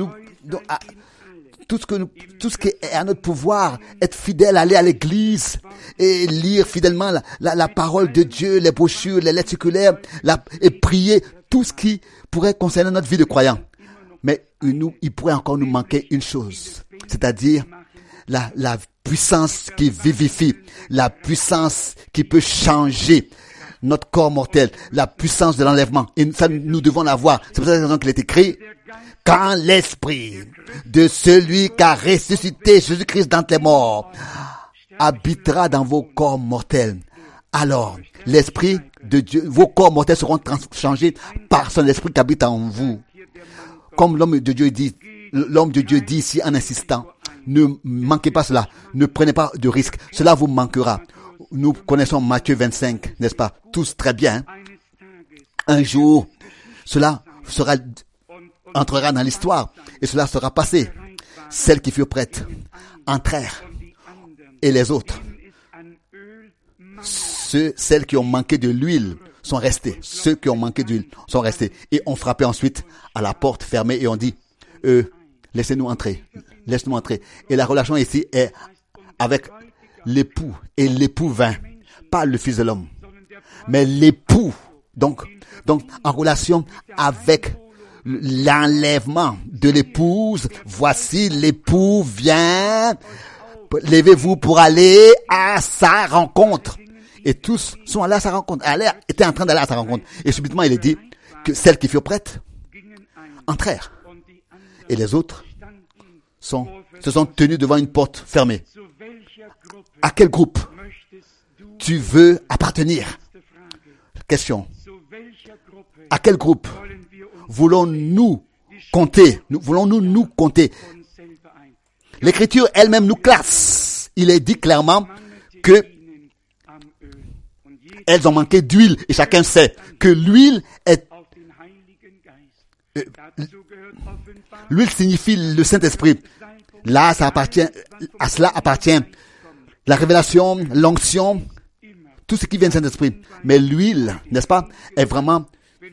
qui est à notre pouvoir, être fidèle, aller à l'église et lire fidèlement la parole de Dieu, les brochures, les lettres circulaires, et prier, tout ce qui pourrait concerner notre vie de croyant. Mais il pourrait encore nous manquer une chose, c'est-à-dire la puissance qui vivifie, la puissance qui peut changer notre corps mortel, la puissance de l'enlèvement. Et ça, nous devons l'avoir. C'est pour cette raison qu'il est écrit: quand l'esprit de celui qui a ressuscité Jésus-Christ d'entre les morts habitera dans vos corps mortels, alors l'esprit de Dieu, vos corps mortels seront changés par son esprit qui habite en vous. Comme l'homme de Dieu dit ici en insistant, ne manquez pas cela, ne prenez pas de risques, cela vous manquera. Nous connaissons Matthieu 25, n'est-ce pas? Tous très bien. Un jour, cela entrera dans l'histoire et cela sera passé. Celles qui furent prêtes entrèrent et les autres, celles qui ont manqué de l'huile sont restées. Ceux qui ont manqué d'huile sont restés et ont frappé ensuite à la porte fermée et ont dit: laissez-nous entrer, laisse-nous entrer. Et la relation ici est avec l'époux, et l'époux vint, pas le Fils de l'homme, mais l'époux, donc en relation avec l'enlèvement de l'épouse. Voici l'époux vient, levez-vous pour aller à sa rencontre. Et tous sont allés à sa rencontre, étaient en train d'aller à sa rencontre. Et subitement il est dit que celles qui furent prêtes entrèrent, et les autres se sont tenus devant une porte fermée. À quel groupe tu veux appartenir? Question. À quel groupe voulons-nous compter? Voulons-nous nous compter? L'Écriture elle-même nous classe. Il est dit clairement que elles ont manqué d'huile et chacun sait que l'huile est... l'huile signifie le Saint-Esprit. Là, à cela appartient la révélation, l'onction, tout ce qui vient du Saint-Esprit. Mais l'huile, n'est-ce pas, est vraiment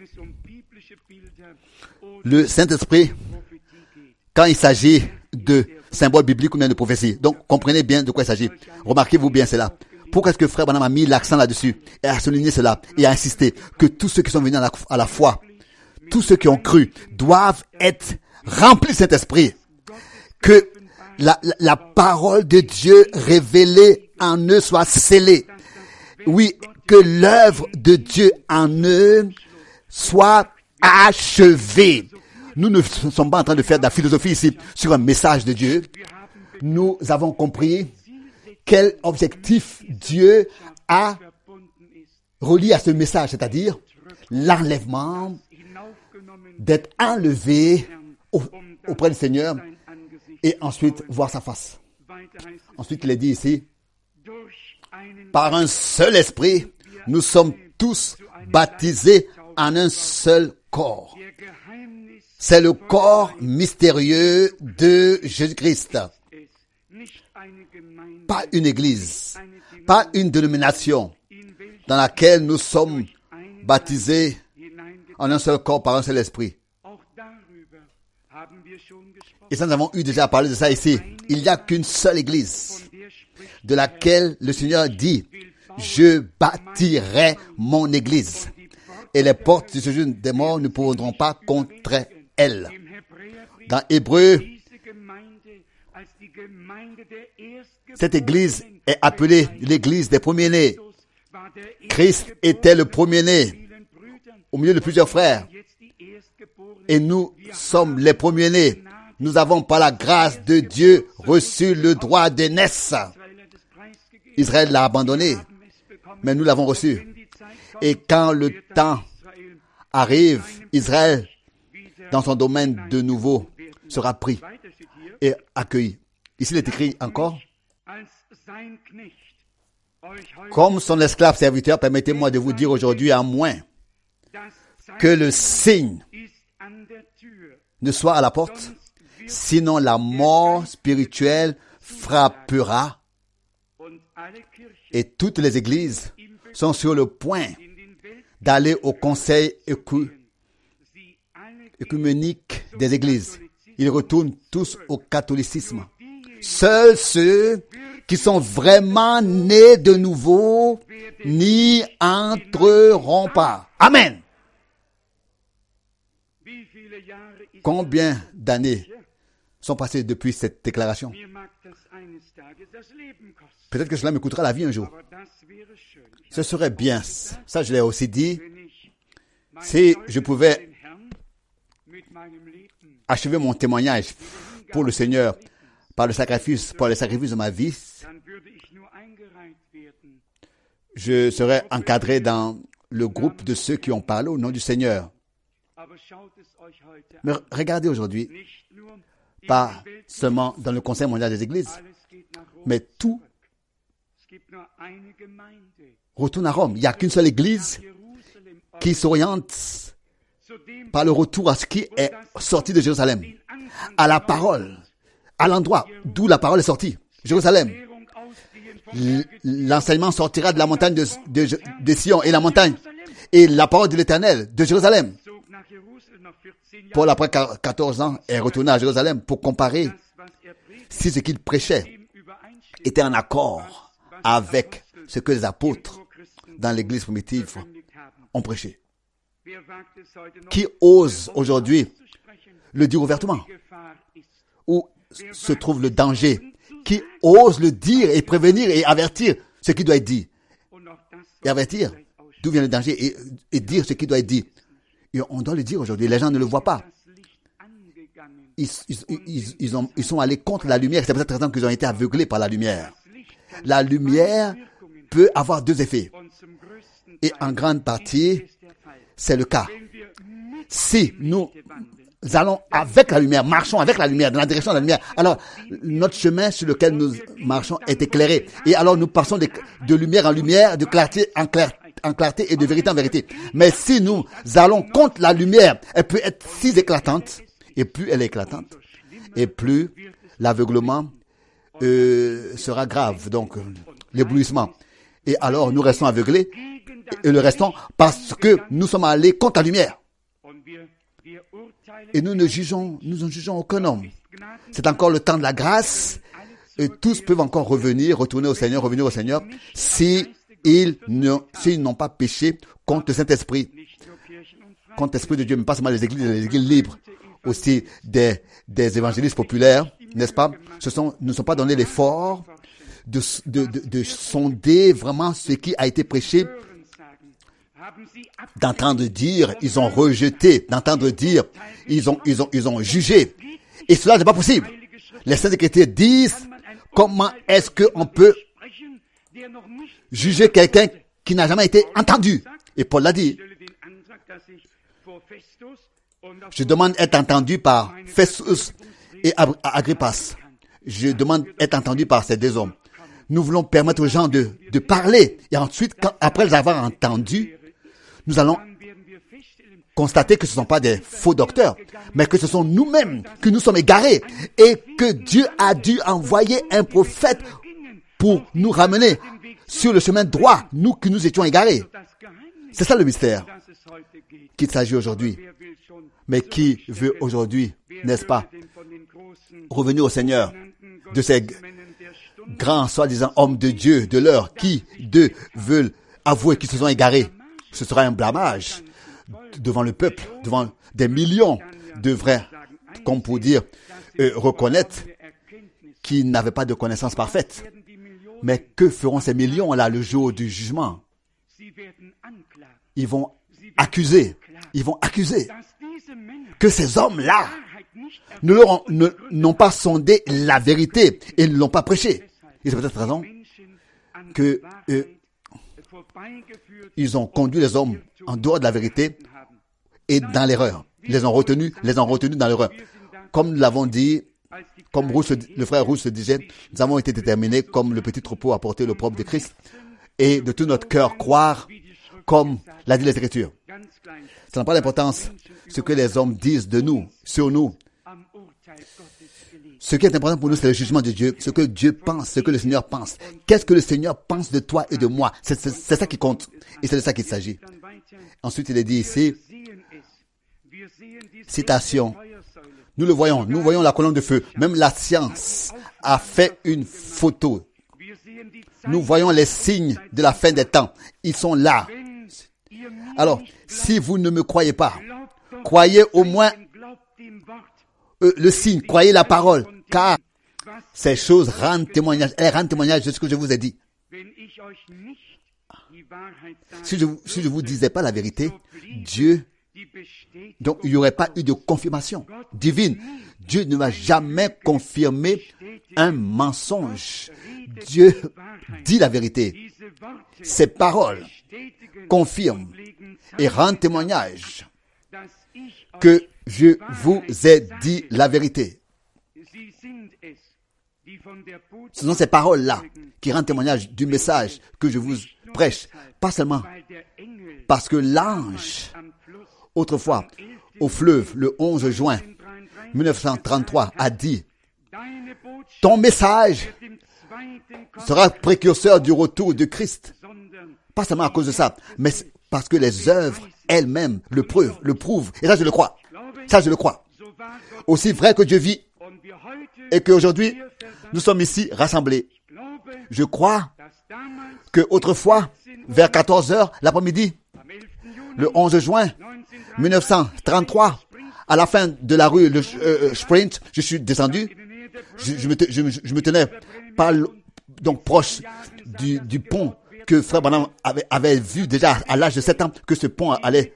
le Saint-Esprit quand il s'agit de symboles bibliques ou bien de prophéties. Donc, comprenez bien de quoi il s'agit. Remarquez-vous bien cela. Pourquoi est-ce que Frère Branham a mis l'accent là-dessus et a souligné cela et a insisté que tous ceux qui sont venus à la foi, tous ceux qui ont cru, doivent être remplis de Saint-Esprit, que la parole de Dieu révélée en eux soit scellée. Oui, que l'œuvre de Dieu en eux soit achevée. Nous ne sommes pas en train de faire de la philosophie ici sur un message de Dieu. Nous avons compris quel objectif Dieu a relié à ce message, c'est-à-dire l'enlèvement, d'être enlevé auprès du Seigneur et ensuite voir sa face. Ensuite, il est dit ici, par un seul esprit, nous sommes tous baptisés en un seul corps. C'est le corps mystérieux de Jésus-Christ. Pas une église, pas une dénomination dans laquelle nous sommes baptisés en un seul corps par un seul esprit. Et ça, nous avons eu déjà parlé de ça ici. Il n'y a qu'une seule église de laquelle le Seigneur dit: je bâtirai mon église et les portes du séjour des morts ne pourront pas contre elle. Dans Hébreux, cette église est appelée l'église des premiers-nés. Christ était le premier-né au milieu de plusieurs frères. Et nous sommes les premiers-nés. Nous avons par la grâce de Dieu reçu le droit d'aînesse. Israël l'a abandonné, mais nous l'avons reçu. Et quand le temps arrive, Israël, dans son domaine de nouveau, sera pris et accueilli. Ici, il est écrit encore, comme son esclave serviteur, permettez-moi de vous dire aujourd'hui, à moins que le signe ne soit à la porte, sinon la mort spirituelle frappera et toutes les églises sont sur le point d'aller au conseil œcuménique des églises. Ils retournent tous au catholicisme. Seuls ceux qui sont vraiment nés de nouveau n'y entreront pas. Amen. Combien d'années sont passées depuis cette déclaration? Peut-être que cela me coûtera la vie un jour. Ce serait bien, ça je l'ai aussi dit, si je pouvais achever mon témoignage pour le Seigneur par le sacrifice de ma vie, je serais encadré dans le groupe de ceux qui ont parlé au nom du Seigneur. Mais regardez aujourd'hui, pas seulement dans le Conseil mondial des églises, mais tout retourne à Rome. Il n'y a qu'une seule église qui s'oriente par le retour à ce qui est sorti de Jérusalem, à la parole, à l'endroit d'où la parole est sortie, Jérusalem. L'enseignement sortira de la montagne de Sion et la montagne et la parole de l'Éternel de Jérusalem. Paul, après 14 ans, est retourné à Jérusalem pour comparer si ce qu'il prêchait était en accord avec ce que les apôtres dans l'église primitive ont prêché. Qui ose aujourd'hui le dire ouvertement? Où se trouve le danger? Qui ose le dire et prévenir et avertir ce qui doit être dit? Et avertir d'où vient le danger et dire ce qui doit être dit. Et on doit le dire aujourd'hui. Les gens ne le voient pas. Ils sont allés contre la lumière. C'est pour cette raison qu'ils ont été aveuglés par la lumière. La lumière peut avoir deux effets. Et en grande partie, c'est le cas. Si nous allons avec la lumière, marchons avec la lumière, dans la direction de la lumière, alors notre chemin sur lequel nous marchons est éclairé. Et alors nous passons de lumière en lumière, de clarté en clarté et de vérité en vérité. Mais si nous allons contre la lumière, elle peut être si éclatante, et plus elle est éclatante, et plus l'aveuglement sera grave, donc l'éblouissement. Et alors nous restons aveuglés, et le restons parce que nous sommes allés contre la lumière. Et nous ne jugeons aucun homme. C'est encore le temps de la grâce, et tous peuvent encore retourner au Seigneur, revenir au Seigneur, s'ils n'ont pas péché contre le Saint-Esprit, contre l'Esprit de Dieu, mais pas seulement les églises libres, aussi des évangélistes populaires, n'est-ce pas? Ne sont pas donné l'effort de sonder vraiment ce qui a été prêché, d'entendre dire, ils ont rejeté, d'entendre dire, ils ont jugé. Et cela n'est pas possible. Les Saintes Écritures disent, comment est-ce qu'on peut juger quelqu'un qui n'a jamais été entendu? Et Paul l'a dit. Je demande être entendu par Festus et Agrippas. Je demande être entendu par ces deux hommes. Nous voulons permettre aux gens de parler. Et ensuite, après les avoir entendus, nous allons constater que ce ne sont pas des faux docteurs, mais que ce sont nous-mêmes que nous sommes égarés et que Dieu a dû envoyer un prophète pour nous ramener sur le chemin droit, nous qui nous étions égarés. C'est ça le mystère qu'il s'agit aujourd'hui. Mais qui veut aujourd'hui, n'est-ce pas, revenir au Seigneur de ces grands soi-disant hommes de Dieu de l'heure qui veulent avouer qu'ils se sont égarés? Ce sera un blâmage devant le peuple, devant des millions devraient, comme pour dire, reconnaître qu'ils n'avaient pas de connaissance parfaite. Mais que feront ces millions-là le jour du jugement? Ils vont accuser que ces hommes-là n'ont pas sondé la vérité et ne l'ont pas prêché. Et c'est peut-être raison que Ils ont conduit les hommes en dehors de la vérité et dans l'erreur. Ils les ont retenus dans l'erreur. Comme nous l'avons dit, comme le frère Rousse se disait, nous avons été déterminés comme le petit troupeau à porter le propre de Christ et de tout notre cœur croire comme l'a dit l'Écriture. Ça n'a pas d'importance ce que les hommes disent de nous, sur nous. Ce qui est important pour nous, c'est le jugement de Dieu, ce que Dieu pense, ce que le Seigneur pense. Qu'est-ce que le Seigneur pense de toi et de moi? C'est ça qui compte. Et c'est de ça qu'il s'agit. Ensuite, il est dit ici, citation, nous le voyons, nous voyons la colonne de feu. Même la science a fait une photo. Nous voyons les signes de la fin des temps. Ils sont là. Alors, si vous ne me croyez pas, croyez au moins le signe, croyez la parole, car ces choses rendent témoignage. Elles rendent témoignage de ce que je vous ai dit. Si je vous disais pas la vérité, Dieu, donc il n'y aurait pas eu de confirmation divine. Dieu ne va jamais confirmer un mensonge. Dieu dit la vérité. Ses paroles confirment et rendent témoignage que je vous ai dit la vérité. Ce sont ces paroles-là qui rendent témoignage du message que je vous prêche. Pas seulement parce que l'ange, autrefois, au fleuve, le 11 juin 1933, a dit « Ton message sera précurseur du retour de Christ. » Pas seulement à cause de ça, mais parce que les œuvres elles-mêmes le prouvent. Et ça, je le crois. Ça, je le crois. Aussi vrai que Dieu vit et qu'aujourd'hui, nous sommes ici rassemblés. Je crois que autrefois, vers 14 heures l'après-midi, le 11 juin 1933, à la fin de la rue Sprint, je suis descendu. Je me tenais pas donc proche du pont que Frère Branham avait vu déjà à l'âge de 7 ans que ce pont allait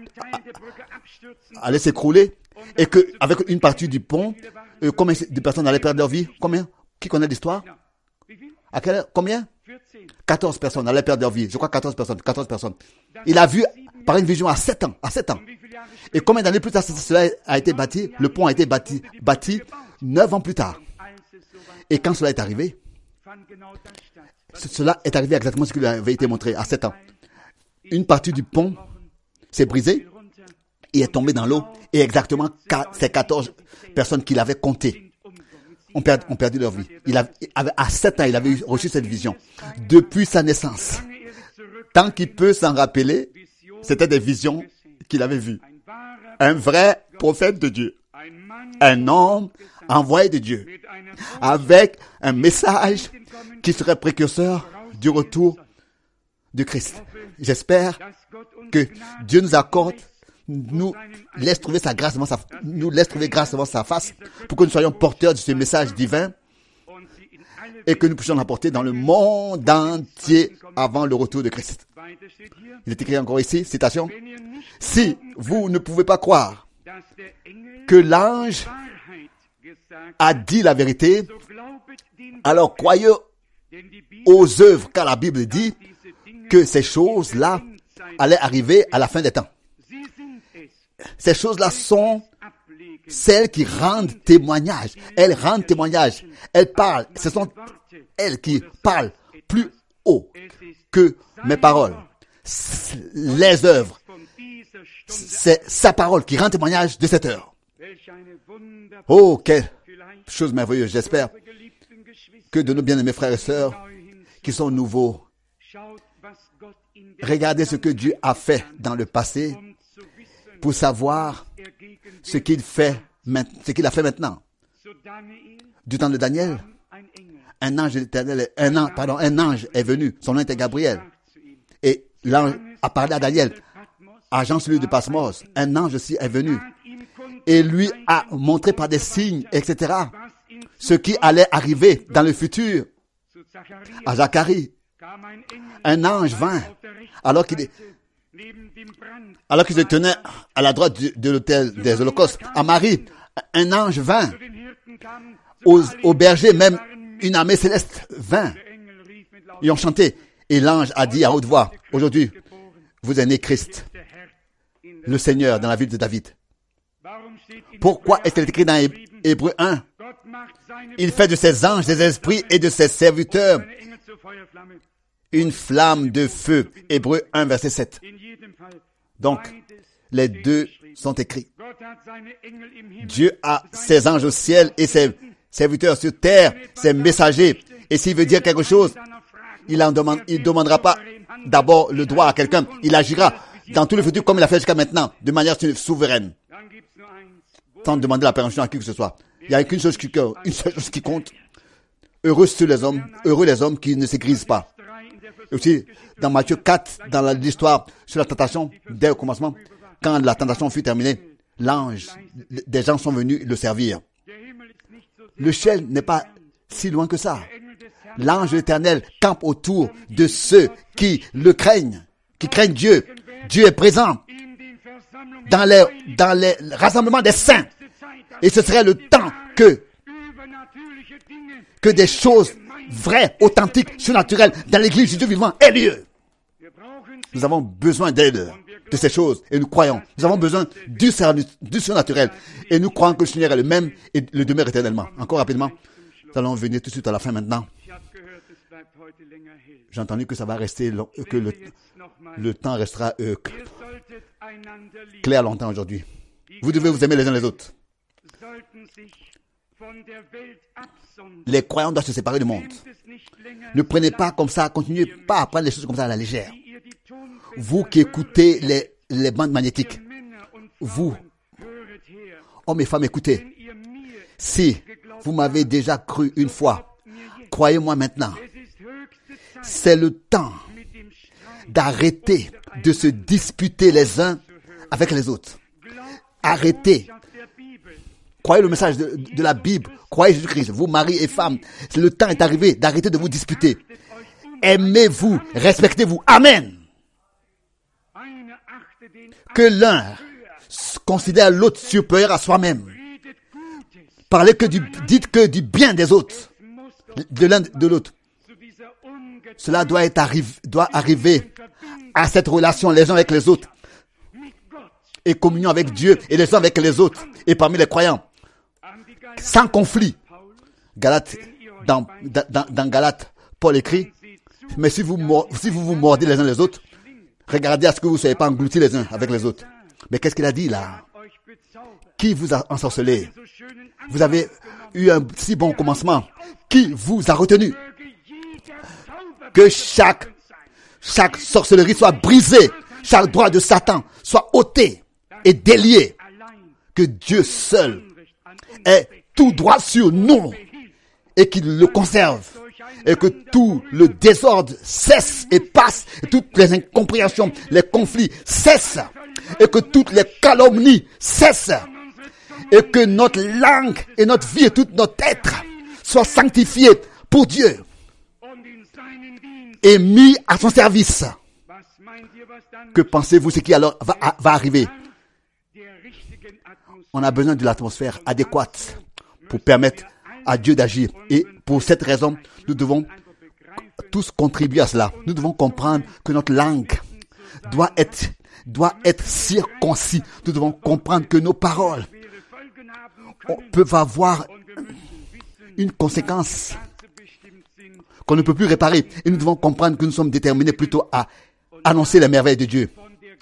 s'écrouler et que avec une partie du pont, combien de personnes allaient perdre leur vie? Combien? Qui connaît l'histoire? À quelle heure? Combien? 14 personnes allaient perdre leur vie. Je crois 14 personnes. Il a vu par une vision à 7 ans. Et combien d'années plus tard cela a été bâti? Le pont a été bâti 9 ans plus tard. Et quand cela est arrivé, cela est arrivé exactement ce qui lui avait été montré à 7 ans. Une partie du pont s'est brisée et est tombée dans l'eau. Et exactement ces 14 personnes qu'il avait comptées ont perdu leur vie. À 7 ans, il avait reçu cette vision. Depuis sa naissance, tant qu'il peut s'en rappeler, c'était des visions qu'il avait vues. Un vrai prophète de Dieu. Un homme envoyé de Dieu. Avec un message qui serait précurseur du retour de Christ. J'espère que Dieu nous accorde, nous laisse trouver sa grâce devant sa face pour que nous soyons porteurs de ce message divin et que nous puissions l'apporter dans le monde entier avant le retour de Christ. Il est écrit encore ici, citation, « Si vous ne pouvez pas croire que l'ange a dit la vérité, alors croyez aux œuvres, car la Bible dit que ces choses-là allaient arriver à la fin des temps. Ces choses-là sont celles qui rendent témoignage. Elles rendent témoignage. Elles parlent. Ce sont elles qui parlent plus haut que mes paroles. Les œuvres. C'est sa parole qui rend témoignage de cette heure. Oh, quelle chose merveilleuse. J'espère que de nos bien-aimés frères et sœurs qui sont nouveaux, regardez ce que Dieu a fait dans le passé pour savoir ce qu'il a fait maintenant. Du temps de Daniel, un ange est venu. Son nom était Gabriel. Et l'ange a parlé à Daniel. À Jean-Celui de Patmos, un ange aussi est venu. Et lui a montré par des signes, etc., ce qui allait arriver dans le futur. À Zacharie, un ange vint alors qu'il se tenait à la droite de l'autel des holocaustes. À Marie, un ange vint. Aux bergers, même une armée céleste vint. Ils ont chanté. Et l'ange a dit à haute voix, aujourd'hui, vous êtes né Christ, le Seigneur, dans la ville de David. Pourquoi est-il écrit dans Hébreux 1? Il fait de ses anges des esprits et de ses serviteurs une flamme de feu. Hébreux 1, verset 7. Donc, les deux sont écrits. Dieu a ses anges au ciel et ses serviteurs sur terre, ses messagers. Et s'il veut dire quelque chose, il ne demandera pas d'abord le droit à quelqu'un. Il agira dans tout le futur comme il a fait jusqu'à maintenant, de manière souveraine, sans demander la permission à qui que ce soit. Il n'y a qu'une seule chose qui compte. Heureux les hommes qui ne s'égrisent pas. Et aussi, dans Matthieu 4, dans l'histoire sur la tentation, dès le commencement, quand la tentation fut terminée, l'ange, des gens sont venus le servir. Le ciel n'est pas si loin que ça. L'ange de l'Éternel campe autour de ceux qui le craignent, qui craignent Dieu. Dieu est présent dans les rassemblements des saints. Et ce serait le temps que des choses vraies, authentiques, surnaturelles dans l'église du Dieu vivant aient lieu. Nous avons besoin d'aide de ces choses et nous croyons. Nous avons besoin du surnaturel et nous croyons que le Seigneur est le même et le demeure éternellement. Encore rapidement, nous allons venir tout de suite à la fin maintenant. J'ai entendu que ça va rester, que le temps restera clair longtemps aujourd'hui. Vous devez vous aimer les uns les autres. Les croyants doivent se séparer du monde. Ne prenez pas comme ça, continuez pas à prendre les choses comme ça à la légère. Vous qui écoutez les bandes magnétiques, vous, hommes et femmes, écoutez. Si vous m'avez déjà cru une fois, croyez-moi maintenant. C'est le temps d'arrêter de se disputer les uns avec les autres. Arrêtez. Croyez le message de la Bible. Croyez Jésus-Christ. Vous, mari et femme, le temps est arrivé d'arrêter de vous disputer. Aimez-vous, respectez-vous. Amen. Que l'un considère l'autre supérieur à soi-même. Dites que du bien des autres, de l'un de l'autre. Cela doit arriver à cette relation les uns avec les autres et communion avec Dieu et les uns avec les autres et parmi les croyants sans conflit. Dans Galates, Paul écrit, mais si vous vous mordez les uns les autres, regardez à ce que vous ne soyez pas engloutis les uns avec les autres. Mais qu'est-ce qu'il a dit là? Qui vous a ensorcelé? Vous avez eu un si bon commencement. Qui vous a retenu? Que chaque sorcellerie soit brisée, chaque droit de Satan soit ôté et délié. Que Dieu seul ait tout droit sur nous et qu'il le conserve. Et que tout le désordre cesse et passe, et toutes les incompréhensions, les conflits cessent, et que toutes les calomnies cessent, et que notre langue et notre vie et tout notre être soient sanctifiés pour Dieu et mis à son service. Que pensez-vous ce qui alors va arriver? On a besoin de l'atmosphère adéquate pour permettre à Dieu d'agir. Et pour cette raison, nous devons tous contribuer à cela. Nous devons comprendre que notre langue doit être circoncis. Nous devons comprendre que nos paroles peuvent avoir une conséquence qu'on ne peut plus réparer. Et nous devons comprendre que nous sommes déterminés plutôt à annoncer les merveilles de Dieu.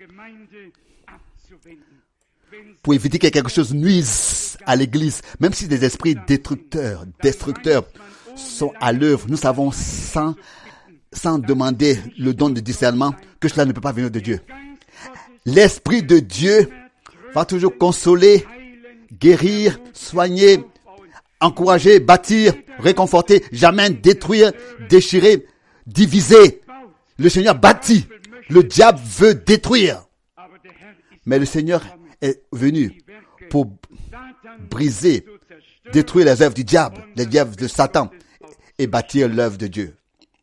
Pour éviter que quelque chose nuise à l'Église, même si des esprits destructeurs sont à l'œuvre, nous savons sans demander le don de discernement que cela ne peut pas venir de Dieu. L'Esprit de Dieu va toujours consoler, guérir, soigner, encourager, bâtir, réconforter, jamais détruire, déchirer, diviser. Le Seigneur bâtit, le diable veut détruire. Mais le Seigneur est venu pour briser, détruire les œuvres du diable, les œuvres de Satan et bâtir l'œuvre de Dieu.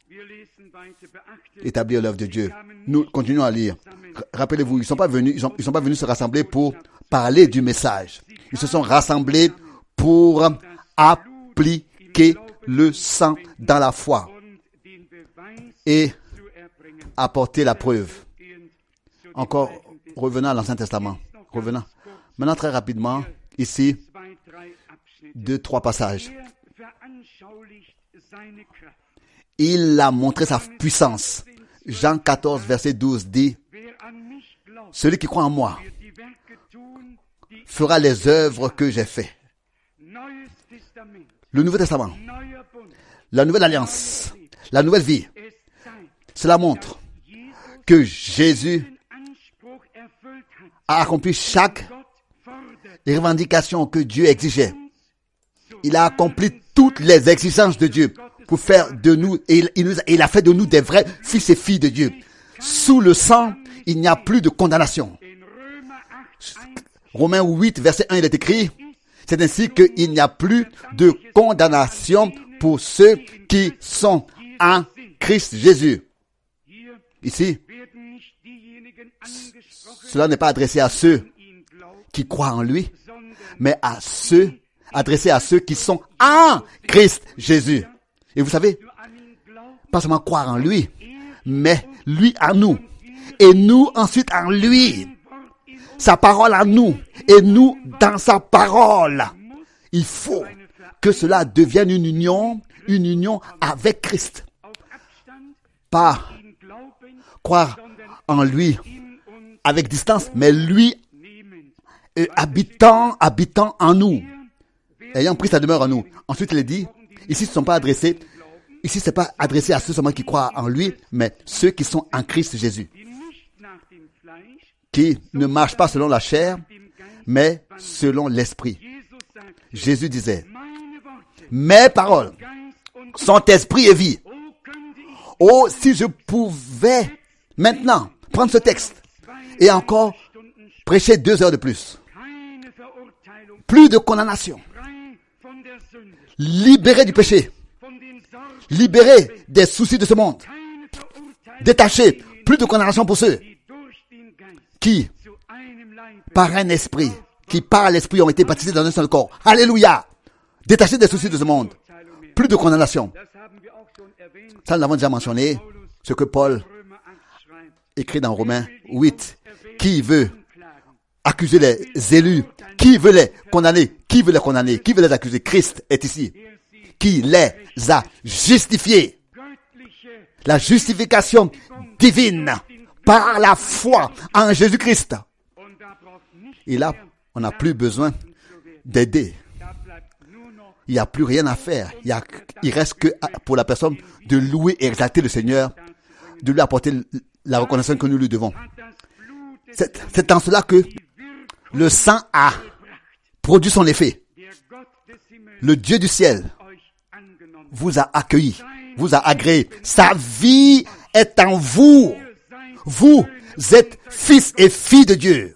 Établir l'œuvre de Dieu. Nous continuons à lire. Rappelez-vous, ils sont pas venus se rassembler pour parler du message. Ils se sont rassemblés pour appliquer le sang dans la foi et apporter la preuve. Encore, revenons à l'Ancien Testament. Revenons. Maintenant, très rapidement, ici, 2-3 passages. Il a montré sa puissance. Jean 14, verset 12 dit, « Celui qui croit en moi fera les œuvres que j'ai faites. » Le Nouveau Testament, la nouvelle alliance, la nouvelle vie, cela montre que Jésus a accompli chaque revendication que Dieu exigeait. Il a accompli toutes les exigences de Dieu pour faire de nous, et il a fait de nous des vrais fils et filles de Dieu. Sous le sang, il n'y a plus de condamnation. Romains 8, verset 1, il est écrit, c'est ainsi qu'il n'y a plus de condamnation pour ceux qui sont en Christ Jésus. Ici, cela n'est pas adressé à ceux qui croient en lui, mais adressé à ceux qui sont en Christ Jésus. Et vous savez, pas seulement croire en lui, mais lui en nous. Et nous ensuite en lui. Sa parole en nous. Et nous dans sa parole. Il faut que cela devienne une union avec Christ. Pas croire en lui avec distance, mais lui habitant en nous, ayant pris sa demeure en nous. Ensuite, il est dit, ici, ce n'est pas adressé à ceux seulement qui croient en lui, mais ceux qui sont en Christ Jésus, qui ne marchent pas selon la chair, mais selon l'esprit. Jésus disait, mes paroles sont esprit et vie. Oh, si je pouvais maintenant prendre ce texte et encore prêcher 2 heures de plus. Plus de condamnation. Libéré du péché. Libéré des soucis de ce monde. Détaché. Plus de condamnation pour ceux qui, par un esprit, qui par l'esprit ont été baptisés dans un seul corps. Alléluia. Détaché des soucis de ce monde. Plus de condamnation. Ça, nous l'avons déjà mentionné. Ce que Paul écrit dans Romains 8. Qui veut accuser les élus? Qui veut les condamner? Qui veut les condamner? Qui veut les accuser? Christ est ici. Qui les a justifiés. La justification divine par la foi en Jésus-Christ. Et là, on n'a plus besoin d'aider. Il n'y a plus rien à faire. Il reste que pour la personne de louer et exalter le Seigneur, de lui apporter la reconnaissance que nous lui devons. C'est en cela que le sang a produit son effet. Le Dieu du ciel vous a accueilli, vous a agréé. Sa vie est en vous. Vous êtes fils et filles de Dieu.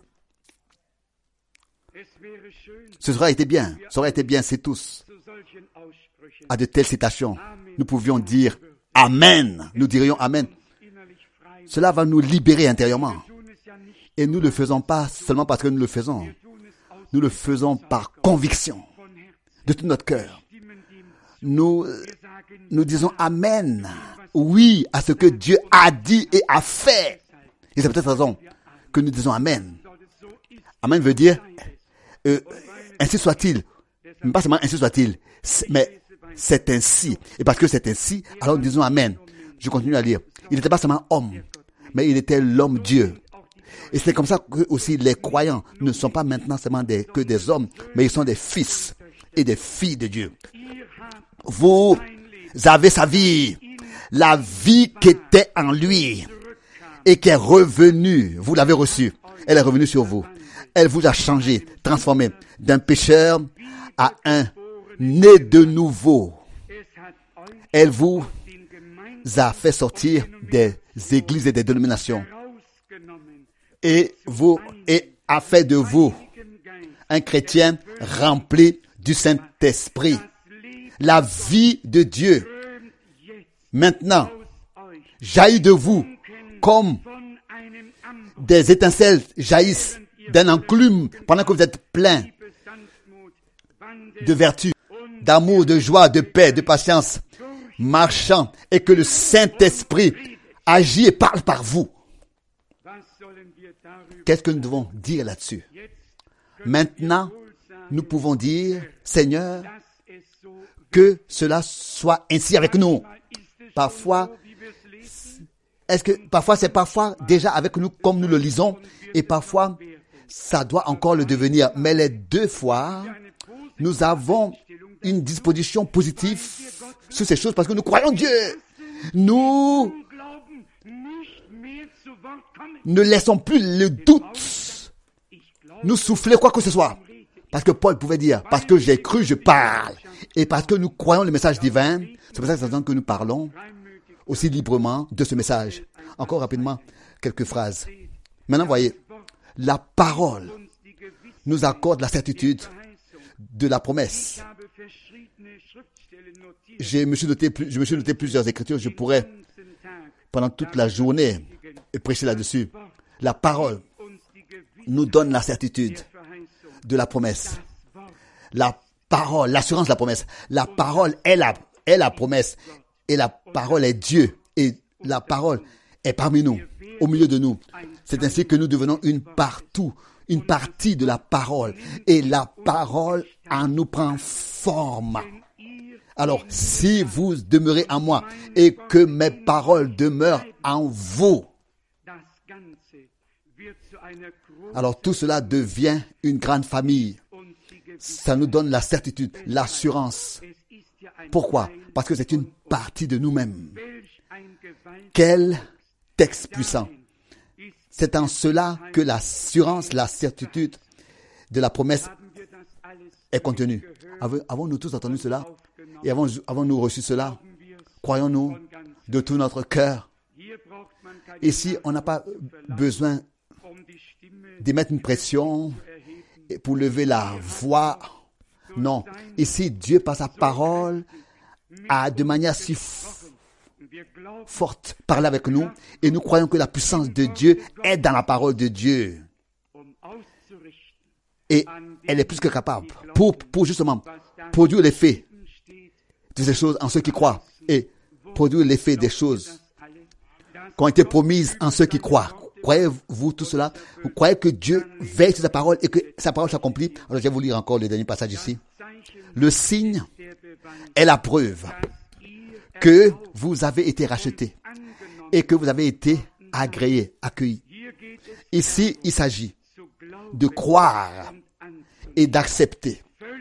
Ça aurait été bien si tous, à de telles citations, nous pouvions dire Amen. Nous dirions Amen. Cela va nous libérer intérieurement. Et nous ne le faisons pas seulement parce que nous le faisons. Nous le faisons par conviction, de tout notre cœur. Nous disons Amen, oui, à ce que Dieu a dit et a fait. Et c'est peut-être raison que nous disons Amen. Amen veut dire, ainsi soit-il. Mais pas seulement ainsi soit-il, mais c'est ainsi. Et parce que c'est ainsi, alors nous disons Amen. Je continue à lire. Il n'était pas seulement homme, mais il était l'homme Dieu. Et c'est comme ça que aussi les croyants ne sont pas maintenant seulement que des hommes, mais ils sont des fils et des filles de Dieu. Vous avez sa vie, la vie qui était en lui et qui est revenue. Vous l'avez reçue. Elle est revenue sur vous. Elle vous a changé, transformé d'un pécheur à un né de nouveau. Elle vous a fait sortir des églises et des dénominations. Et a fait de vous un chrétien rempli du Saint-Esprit. La vie de Dieu, maintenant, jaillit de vous comme des étincelles jaillissent d'un enclume pendant que vous êtes plein de vertu, d'amour, de joie, de paix, de patience, marchant, et que le Saint-Esprit agit et parle par vous. Qu'est-ce que nous devons dire là-dessus? Maintenant, nous pouvons dire, Seigneur, que cela soit ainsi avec nous. Parfois, parfois c'est déjà avec nous comme nous le lisons, et parfois ça doit encore le devenir. Mais les deux fois, nous avons une disposition positive sur ces choses parce que nous croyons Dieu. Nous ne laissons plus le doute nous souffler quoi que ce soit. Parce que Paul pouvait dire, parce que j'ai cru, je parle. Et parce que nous croyons le message divin, c'est pour ça que nous parlons aussi librement de ce message. Encore rapidement, quelques phrases. Maintenant, voyez, la parole nous accorde la certitude de la promesse. Je me suis noté plusieurs écritures. Je pourrais, pendant toute la journée, prêcher là-dessus. La parole nous donne la certitude de la promesse. La parole, l'assurance de la promesse. La parole est la promesse. Et la parole est Dieu. Et la parole est parmi nous, au milieu de nous. C'est ainsi que nous devenons une partie de la parole. Et la parole en nous prend forme. Alors, si vous demeurez en moi et que mes paroles demeurent en vous, alors tout cela devient une grande famille. Ça nous donne la certitude, l'assurance. Pourquoi? Parce que c'est une partie de nous-mêmes. Quel texte puissant! C'est en cela que l'assurance, la certitude de la promesse est contenue. Avons-nous tous entendu cela? Et avons-nous reçu cela? Croyons-nous de tout notre cœur? Ici, on n'a pas besoin d'émettre une pression pour lever la voix. Non. Ici, Dieu, par sa parole, a de manière si forte parlé avec nous. Et nous croyons que la puissance de Dieu est dans la parole de Dieu. Et elle est plus que capable pour justement produire l'effet de ces choses en ceux qui croient. Et produire l'effet des choses qui ont été promises en ceux qui croient. Croyez-vous tout cela? Vous croyez que Dieu veille sur sa parole et que sa parole s'accomplit? Alors je vais vous lire encore le dernier passage ici. Le signe est la preuve que vous avez été rachetés et que vous avez été agréés, accueillis. Ici, il s'agit de croire et d'accepter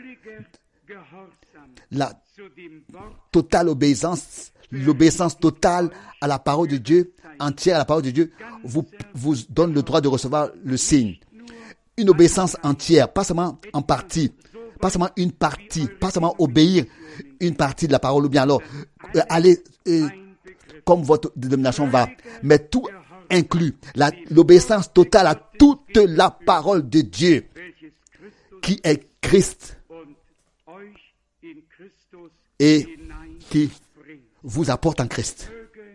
la totale obéissance, l'obéissance totale à la parole de Dieu, entière à la parole de Dieu, vous donne le droit de recevoir le signe. Une obéissance entière, pas seulement en partie, pas seulement une partie, pas seulement obéir une partie de la parole, ou bien alors aller comme votre dénomination va, mais tout inclut l'obéissance totale à toute la parole de Dieu, qui est Christ et qui vous apporte en Christ.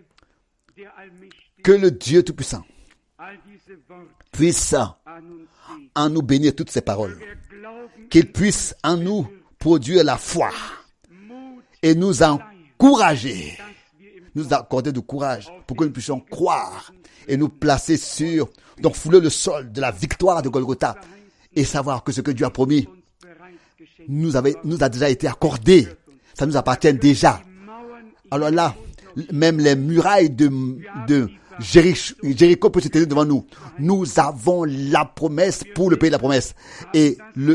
Que le Dieu Tout-Puissant puisse en nous bénir toutes ces paroles, qu'il puisse en nous produire la foi et nous encourager, nous accorder du courage pour que nous puissions croire et nous placer donc fouler le sol de la victoire de Golgotha et savoir que ce que Dieu a promis nous a déjà été accordé, ça nous appartient déjà. Alors là, même les murailles de Jéricho peut se tenir devant nous. Nous avons la promesse pour le pays de la promesse. Et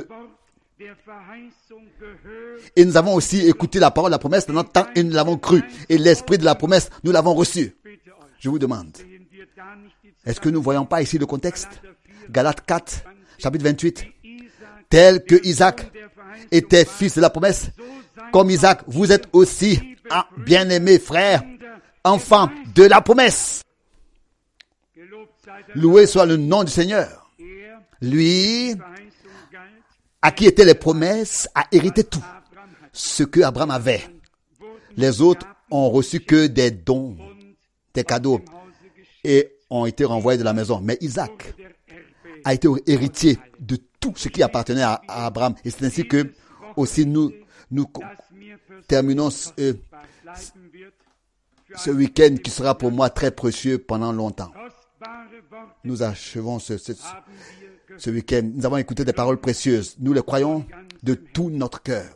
nous avons aussi écouté la parole de la promesse pendant tant et nous l'avons cru. Et l'esprit de la promesse, nous l'avons reçu. Je vous demande, est-ce que nous ne voyons pas ici le contexte? Galates 4, chapitre 28. Tel que Isaac était fils de la promesse, comme Isaac, vous êtes aussi un bien-aimé frère, enfant de la promesse. Loué soit le nom du Seigneur. Lui, à qui étaient les promesses, a hérité tout ce que Abraham avait. Les autres ont reçu que des dons, des cadeaux, et ont été renvoyés de la maison. Mais Isaac a été héritier de tout ce qui appartenait à Abraham. Et c'est ainsi que aussi nous terminons ce week-end qui sera pour moi très précieux pendant longtemps. Nous achevons ce week-end. Nous avons écouté des paroles précieuses. Nous les croyons de tout notre cœur.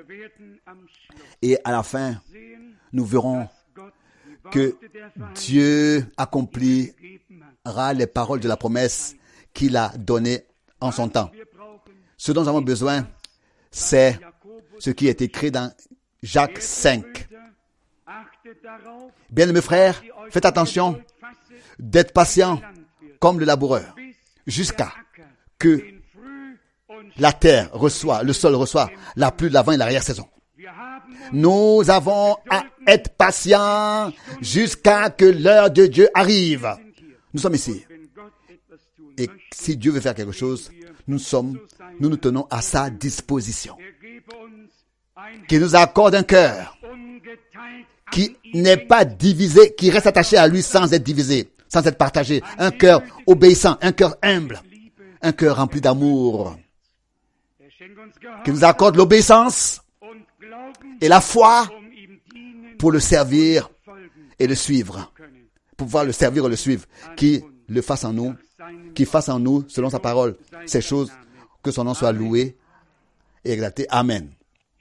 Et à la fin, nous verrons que Dieu accomplira les paroles de la promesse qu'il a données en son temps. Ce dont nous avons besoin, c'est ce qui est écrit dans Jacques 5. Bien-aimés frères, faites attention d'être patient comme le laboureur, jusqu'à que la terre reçoit, le sol reçoit la pluie de l'avant et l'arrière-saison. Nous avons à être patients jusqu'à que l'heure de Dieu arrive. Nous sommes ici. Et si Dieu veut faire quelque chose, nous nous tenons à sa disposition. Qu'il nous accorde un cœur qui n'est pas divisé, qui reste attaché à lui sans être divisé, sans être partagé. Un cœur obéissant, un cœur humble, un cœur rempli d'amour. Qu'il nous accorde l'obéissance et la foi pour le servir et le suivre. Pour pouvoir le servir et le suivre. Qu'il le fasse en nous, qu'il fasse en nous, selon sa parole, ces choses, que son nom soit loué et exalté. Amen.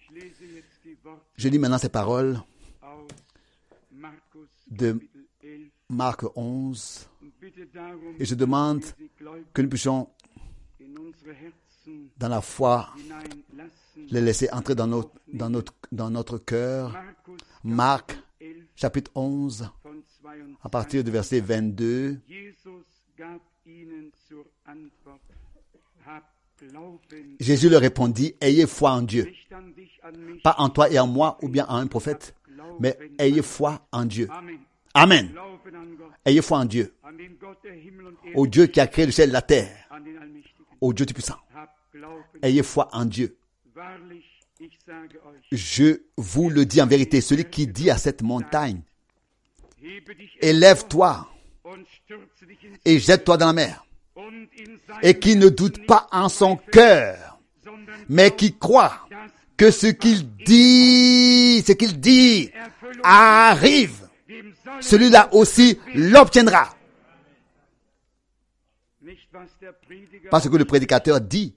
Je lis maintenant ces paroles de Marc 11 et je demande que nous puissions, dans la foi, les laisser entrer dans notre cœur. Marc, chapitre 11, à partir du verset 22. Jésus leur répondit, ayez foi en Dieu. Pas en toi et en moi ou bien en un prophète, mais ayez foi en Dieu. Amen. Ayez foi en Dieu. Au Dieu qui a créé le ciel et la terre. Au Dieu Tout-Puissant. Ayez foi en Dieu. Je vous le dis en vérité, celui qui dit à cette montagne, élève-toi et jette-toi dans la mer, et qui ne doute pas en son cœur, mais qui croit que ce qu'il dit arrive, celui-là aussi l'obtiendra. Parce que le prédicateur dit,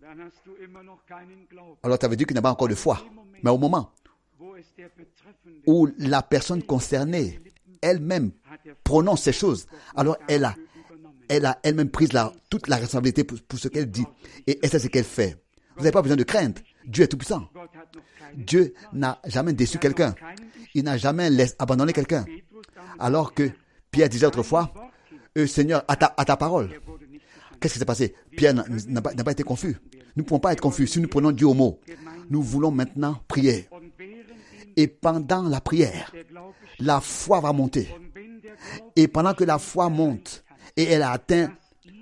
alors ça veut dire qu'il n'a pas encore de foi. Mais au moment où la personne concernée elle-même prononce ces choses, alors elle a elle-même pris toute la responsabilité pour ce qu'elle dit. Et c'est ce qu'elle fait. Vous n'avez pas besoin de crainte. Dieu est tout-puissant. Dieu n'a jamais déçu quelqu'un. Il n'a jamais abandonné quelqu'un. Alors que Pierre disait autrefois, Seigneur, à ta parole. Qu'est-ce qui s'est passé? Pierre n'a pas été confus. Nous ne pouvons pas être confus si nous prenons Dieu au mot. Nous voulons maintenant prier. Et pendant la prière, la foi va monter. Et pendant que la foi monte, et elle a atteint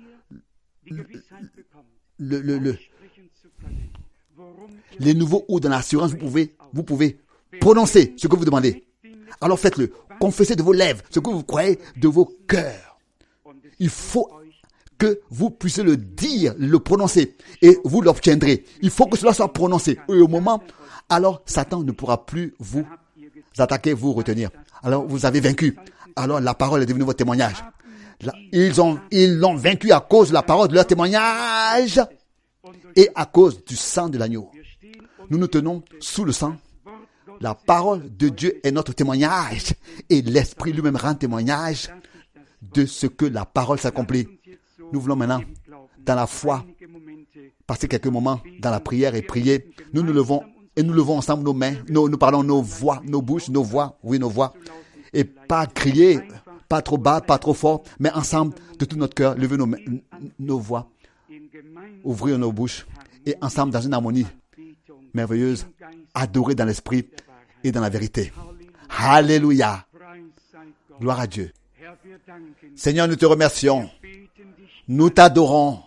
les niveaux où dans l'assurance, vous pouvez prononcer ce que vous demandez. Alors faites-le. Confessez de vos lèvres ce que vous croyez de vos cœurs. Il faut que vous puissiez le dire, le prononcer, et vous l'obtiendrez. Il faut que cela soit prononcé. Et au moment, alors Satan ne pourra plus vous attaquer, vous retenir. Alors vous avez vaincu. Alors la parole est devenue votre témoignage. Ils l'ont vaincu à cause de la parole de leur témoignage et à cause du sang de l'agneau. Nous nous tenons sous le sang. La parole de Dieu est notre témoignage et l'Esprit lui-même rend témoignage de ce que la parole s'accomplit. Nous voulons maintenant, dans la foi, passer quelques moments dans la prière et prier. Nous nous levons et nous levons ensemble nos mains. Nous parlons nos voix, nos bouches, nos voix. Oui, nos voix. Et pas crier, pas trop bas, pas trop fort, mais ensemble, de tout notre cœur, lever nos voix, ouvrir nos bouches et ensemble, dans une harmonie merveilleuse, adorer dans l'esprit et dans la vérité. Alléluia. Gloire à Dieu. Seigneur, nous te remercions. Nous t'adorons.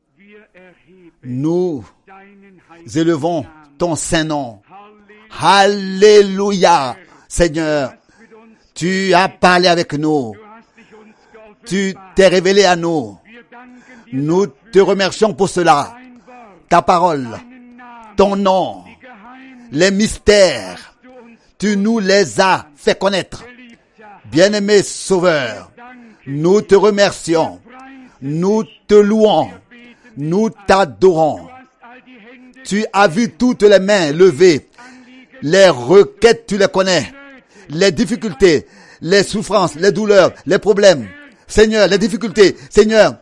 Nous élevons ton saint nom. Alléluia. Seigneur, tu as parlé avec nous. Tu t'es révélé à nous. Nous te remercions pour cela. Ta parole, ton nom, les mystères, tu nous les as fait connaître. Bien-aimé Sauveur, nous te remercions, nous te louons, nous t'adorons. Tu as vu toutes les mains levées, les requêtes, tu les connais, les difficultés, les souffrances, les douleurs, les problèmes. Seigneur, les difficultés, Seigneur,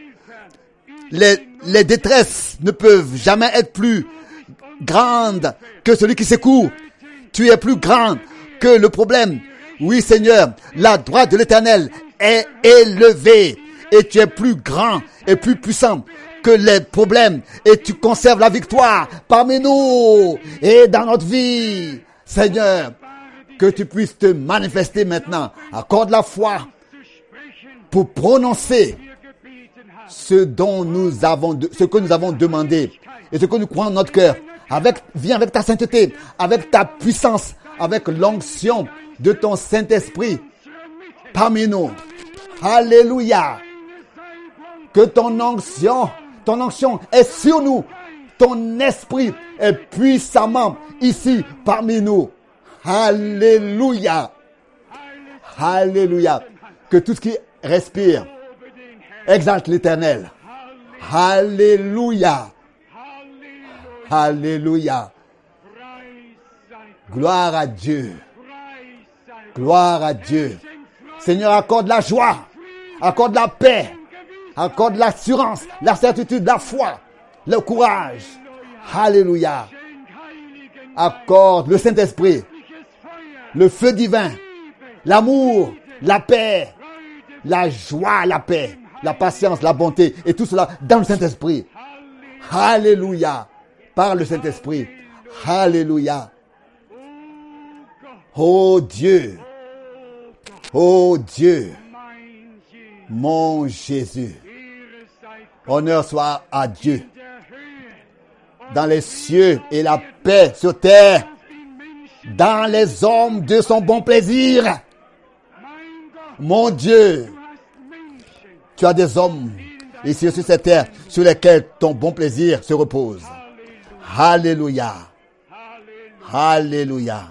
les détresses ne peuvent jamais être plus grandes que celui qui secoue. Tu es plus grand que le problème. Oui, Seigneur, la droite de l'Éternel est élevée et tu es plus grand et plus puissant que les problèmes et tu conserves la victoire parmi nous et dans notre vie. Seigneur, que tu puisses te manifester maintenant. Accorde la foi pour prononcer ce que nous avons demandé et ce que nous croyons dans notre cœur. Viens avec ta sainteté, avec ta puissance, avec l'onction de ton Saint-Esprit parmi nous. Alléluia. Que ton onction est sur nous. Ton esprit est puissamment ici parmi nous. Alléluia. Alléluia. Que tout ce qui respire exalte l'Éternel. Alléluia. Alléluia. Gloire à Dieu. Gloire à Dieu. Seigneur, accorde la joie, accorde la paix, accorde l'assurance, la certitude, la foi, le courage. Alléluia. Accorde le Saint-Esprit, le feu divin, l'amour, la paix, la joie, la paix, la patience, la bonté et tout cela dans le Saint-Esprit. Alléluia. Par le Saint-Esprit. Alléluia. Oh Dieu. Oh Dieu. Mon Jésus. Honneur soit à Dieu. Dans les cieux et la paix sur terre. Dans les hommes de son bon plaisir. Mon Dieu. Tu as des hommes ici sur cette terre sur lesquels ton bon plaisir se repose. Alléluia. Alléluia.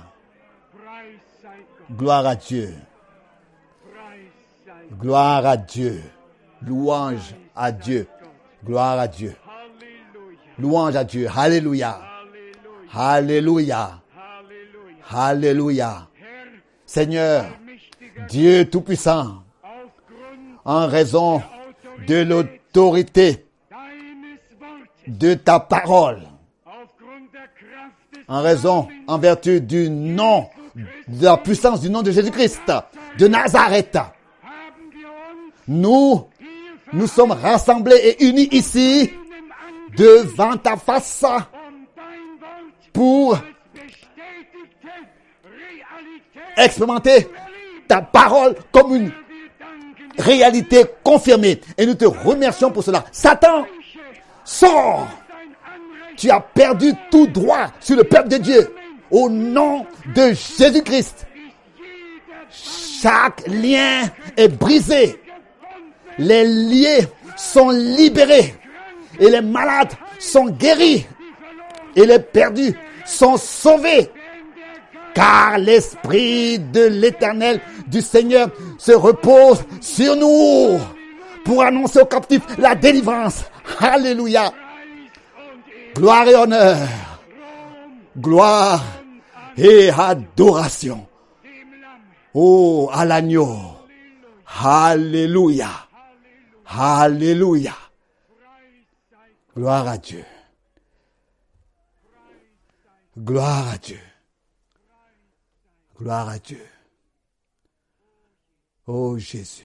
Gloire à Dieu. Gloire à Dieu. Louange à Dieu. Gloire à Dieu. Louange à Dieu. Alléluia. Alléluia. Alléluia. Seigneur, Dieu Tout-Puissant, en raison de l'autorité de ta parole, en vertu du nom, de la puissance du nom de Jésus-Christ, de Nazareth, nous sommes rassemblés et unis ici, devant ta face, pour expérimenter ta parole comme une réalité confirmée. Et nous te remercions pour cela. Satan, sors! Tu as perdu tout droit sur le peuple de Dieu. Au nom de Jésus-Christ. Chaque lien est brisé. Les liés sont libérés. Et les malades sont guéris. Et les perdus sont sauvés. Car l'Esprit de l'Éternel, du Seigneur, se repose sur nous pour annoncer aux captifs la délivrance. Alléluia. Gloire et honneur. Gloire et adoration. Oh, à l'agneau. Alléluia. Alléluia. Gloire à Dieu. Gloire à Dieu. Gloire à Dieu. Oh Jésus.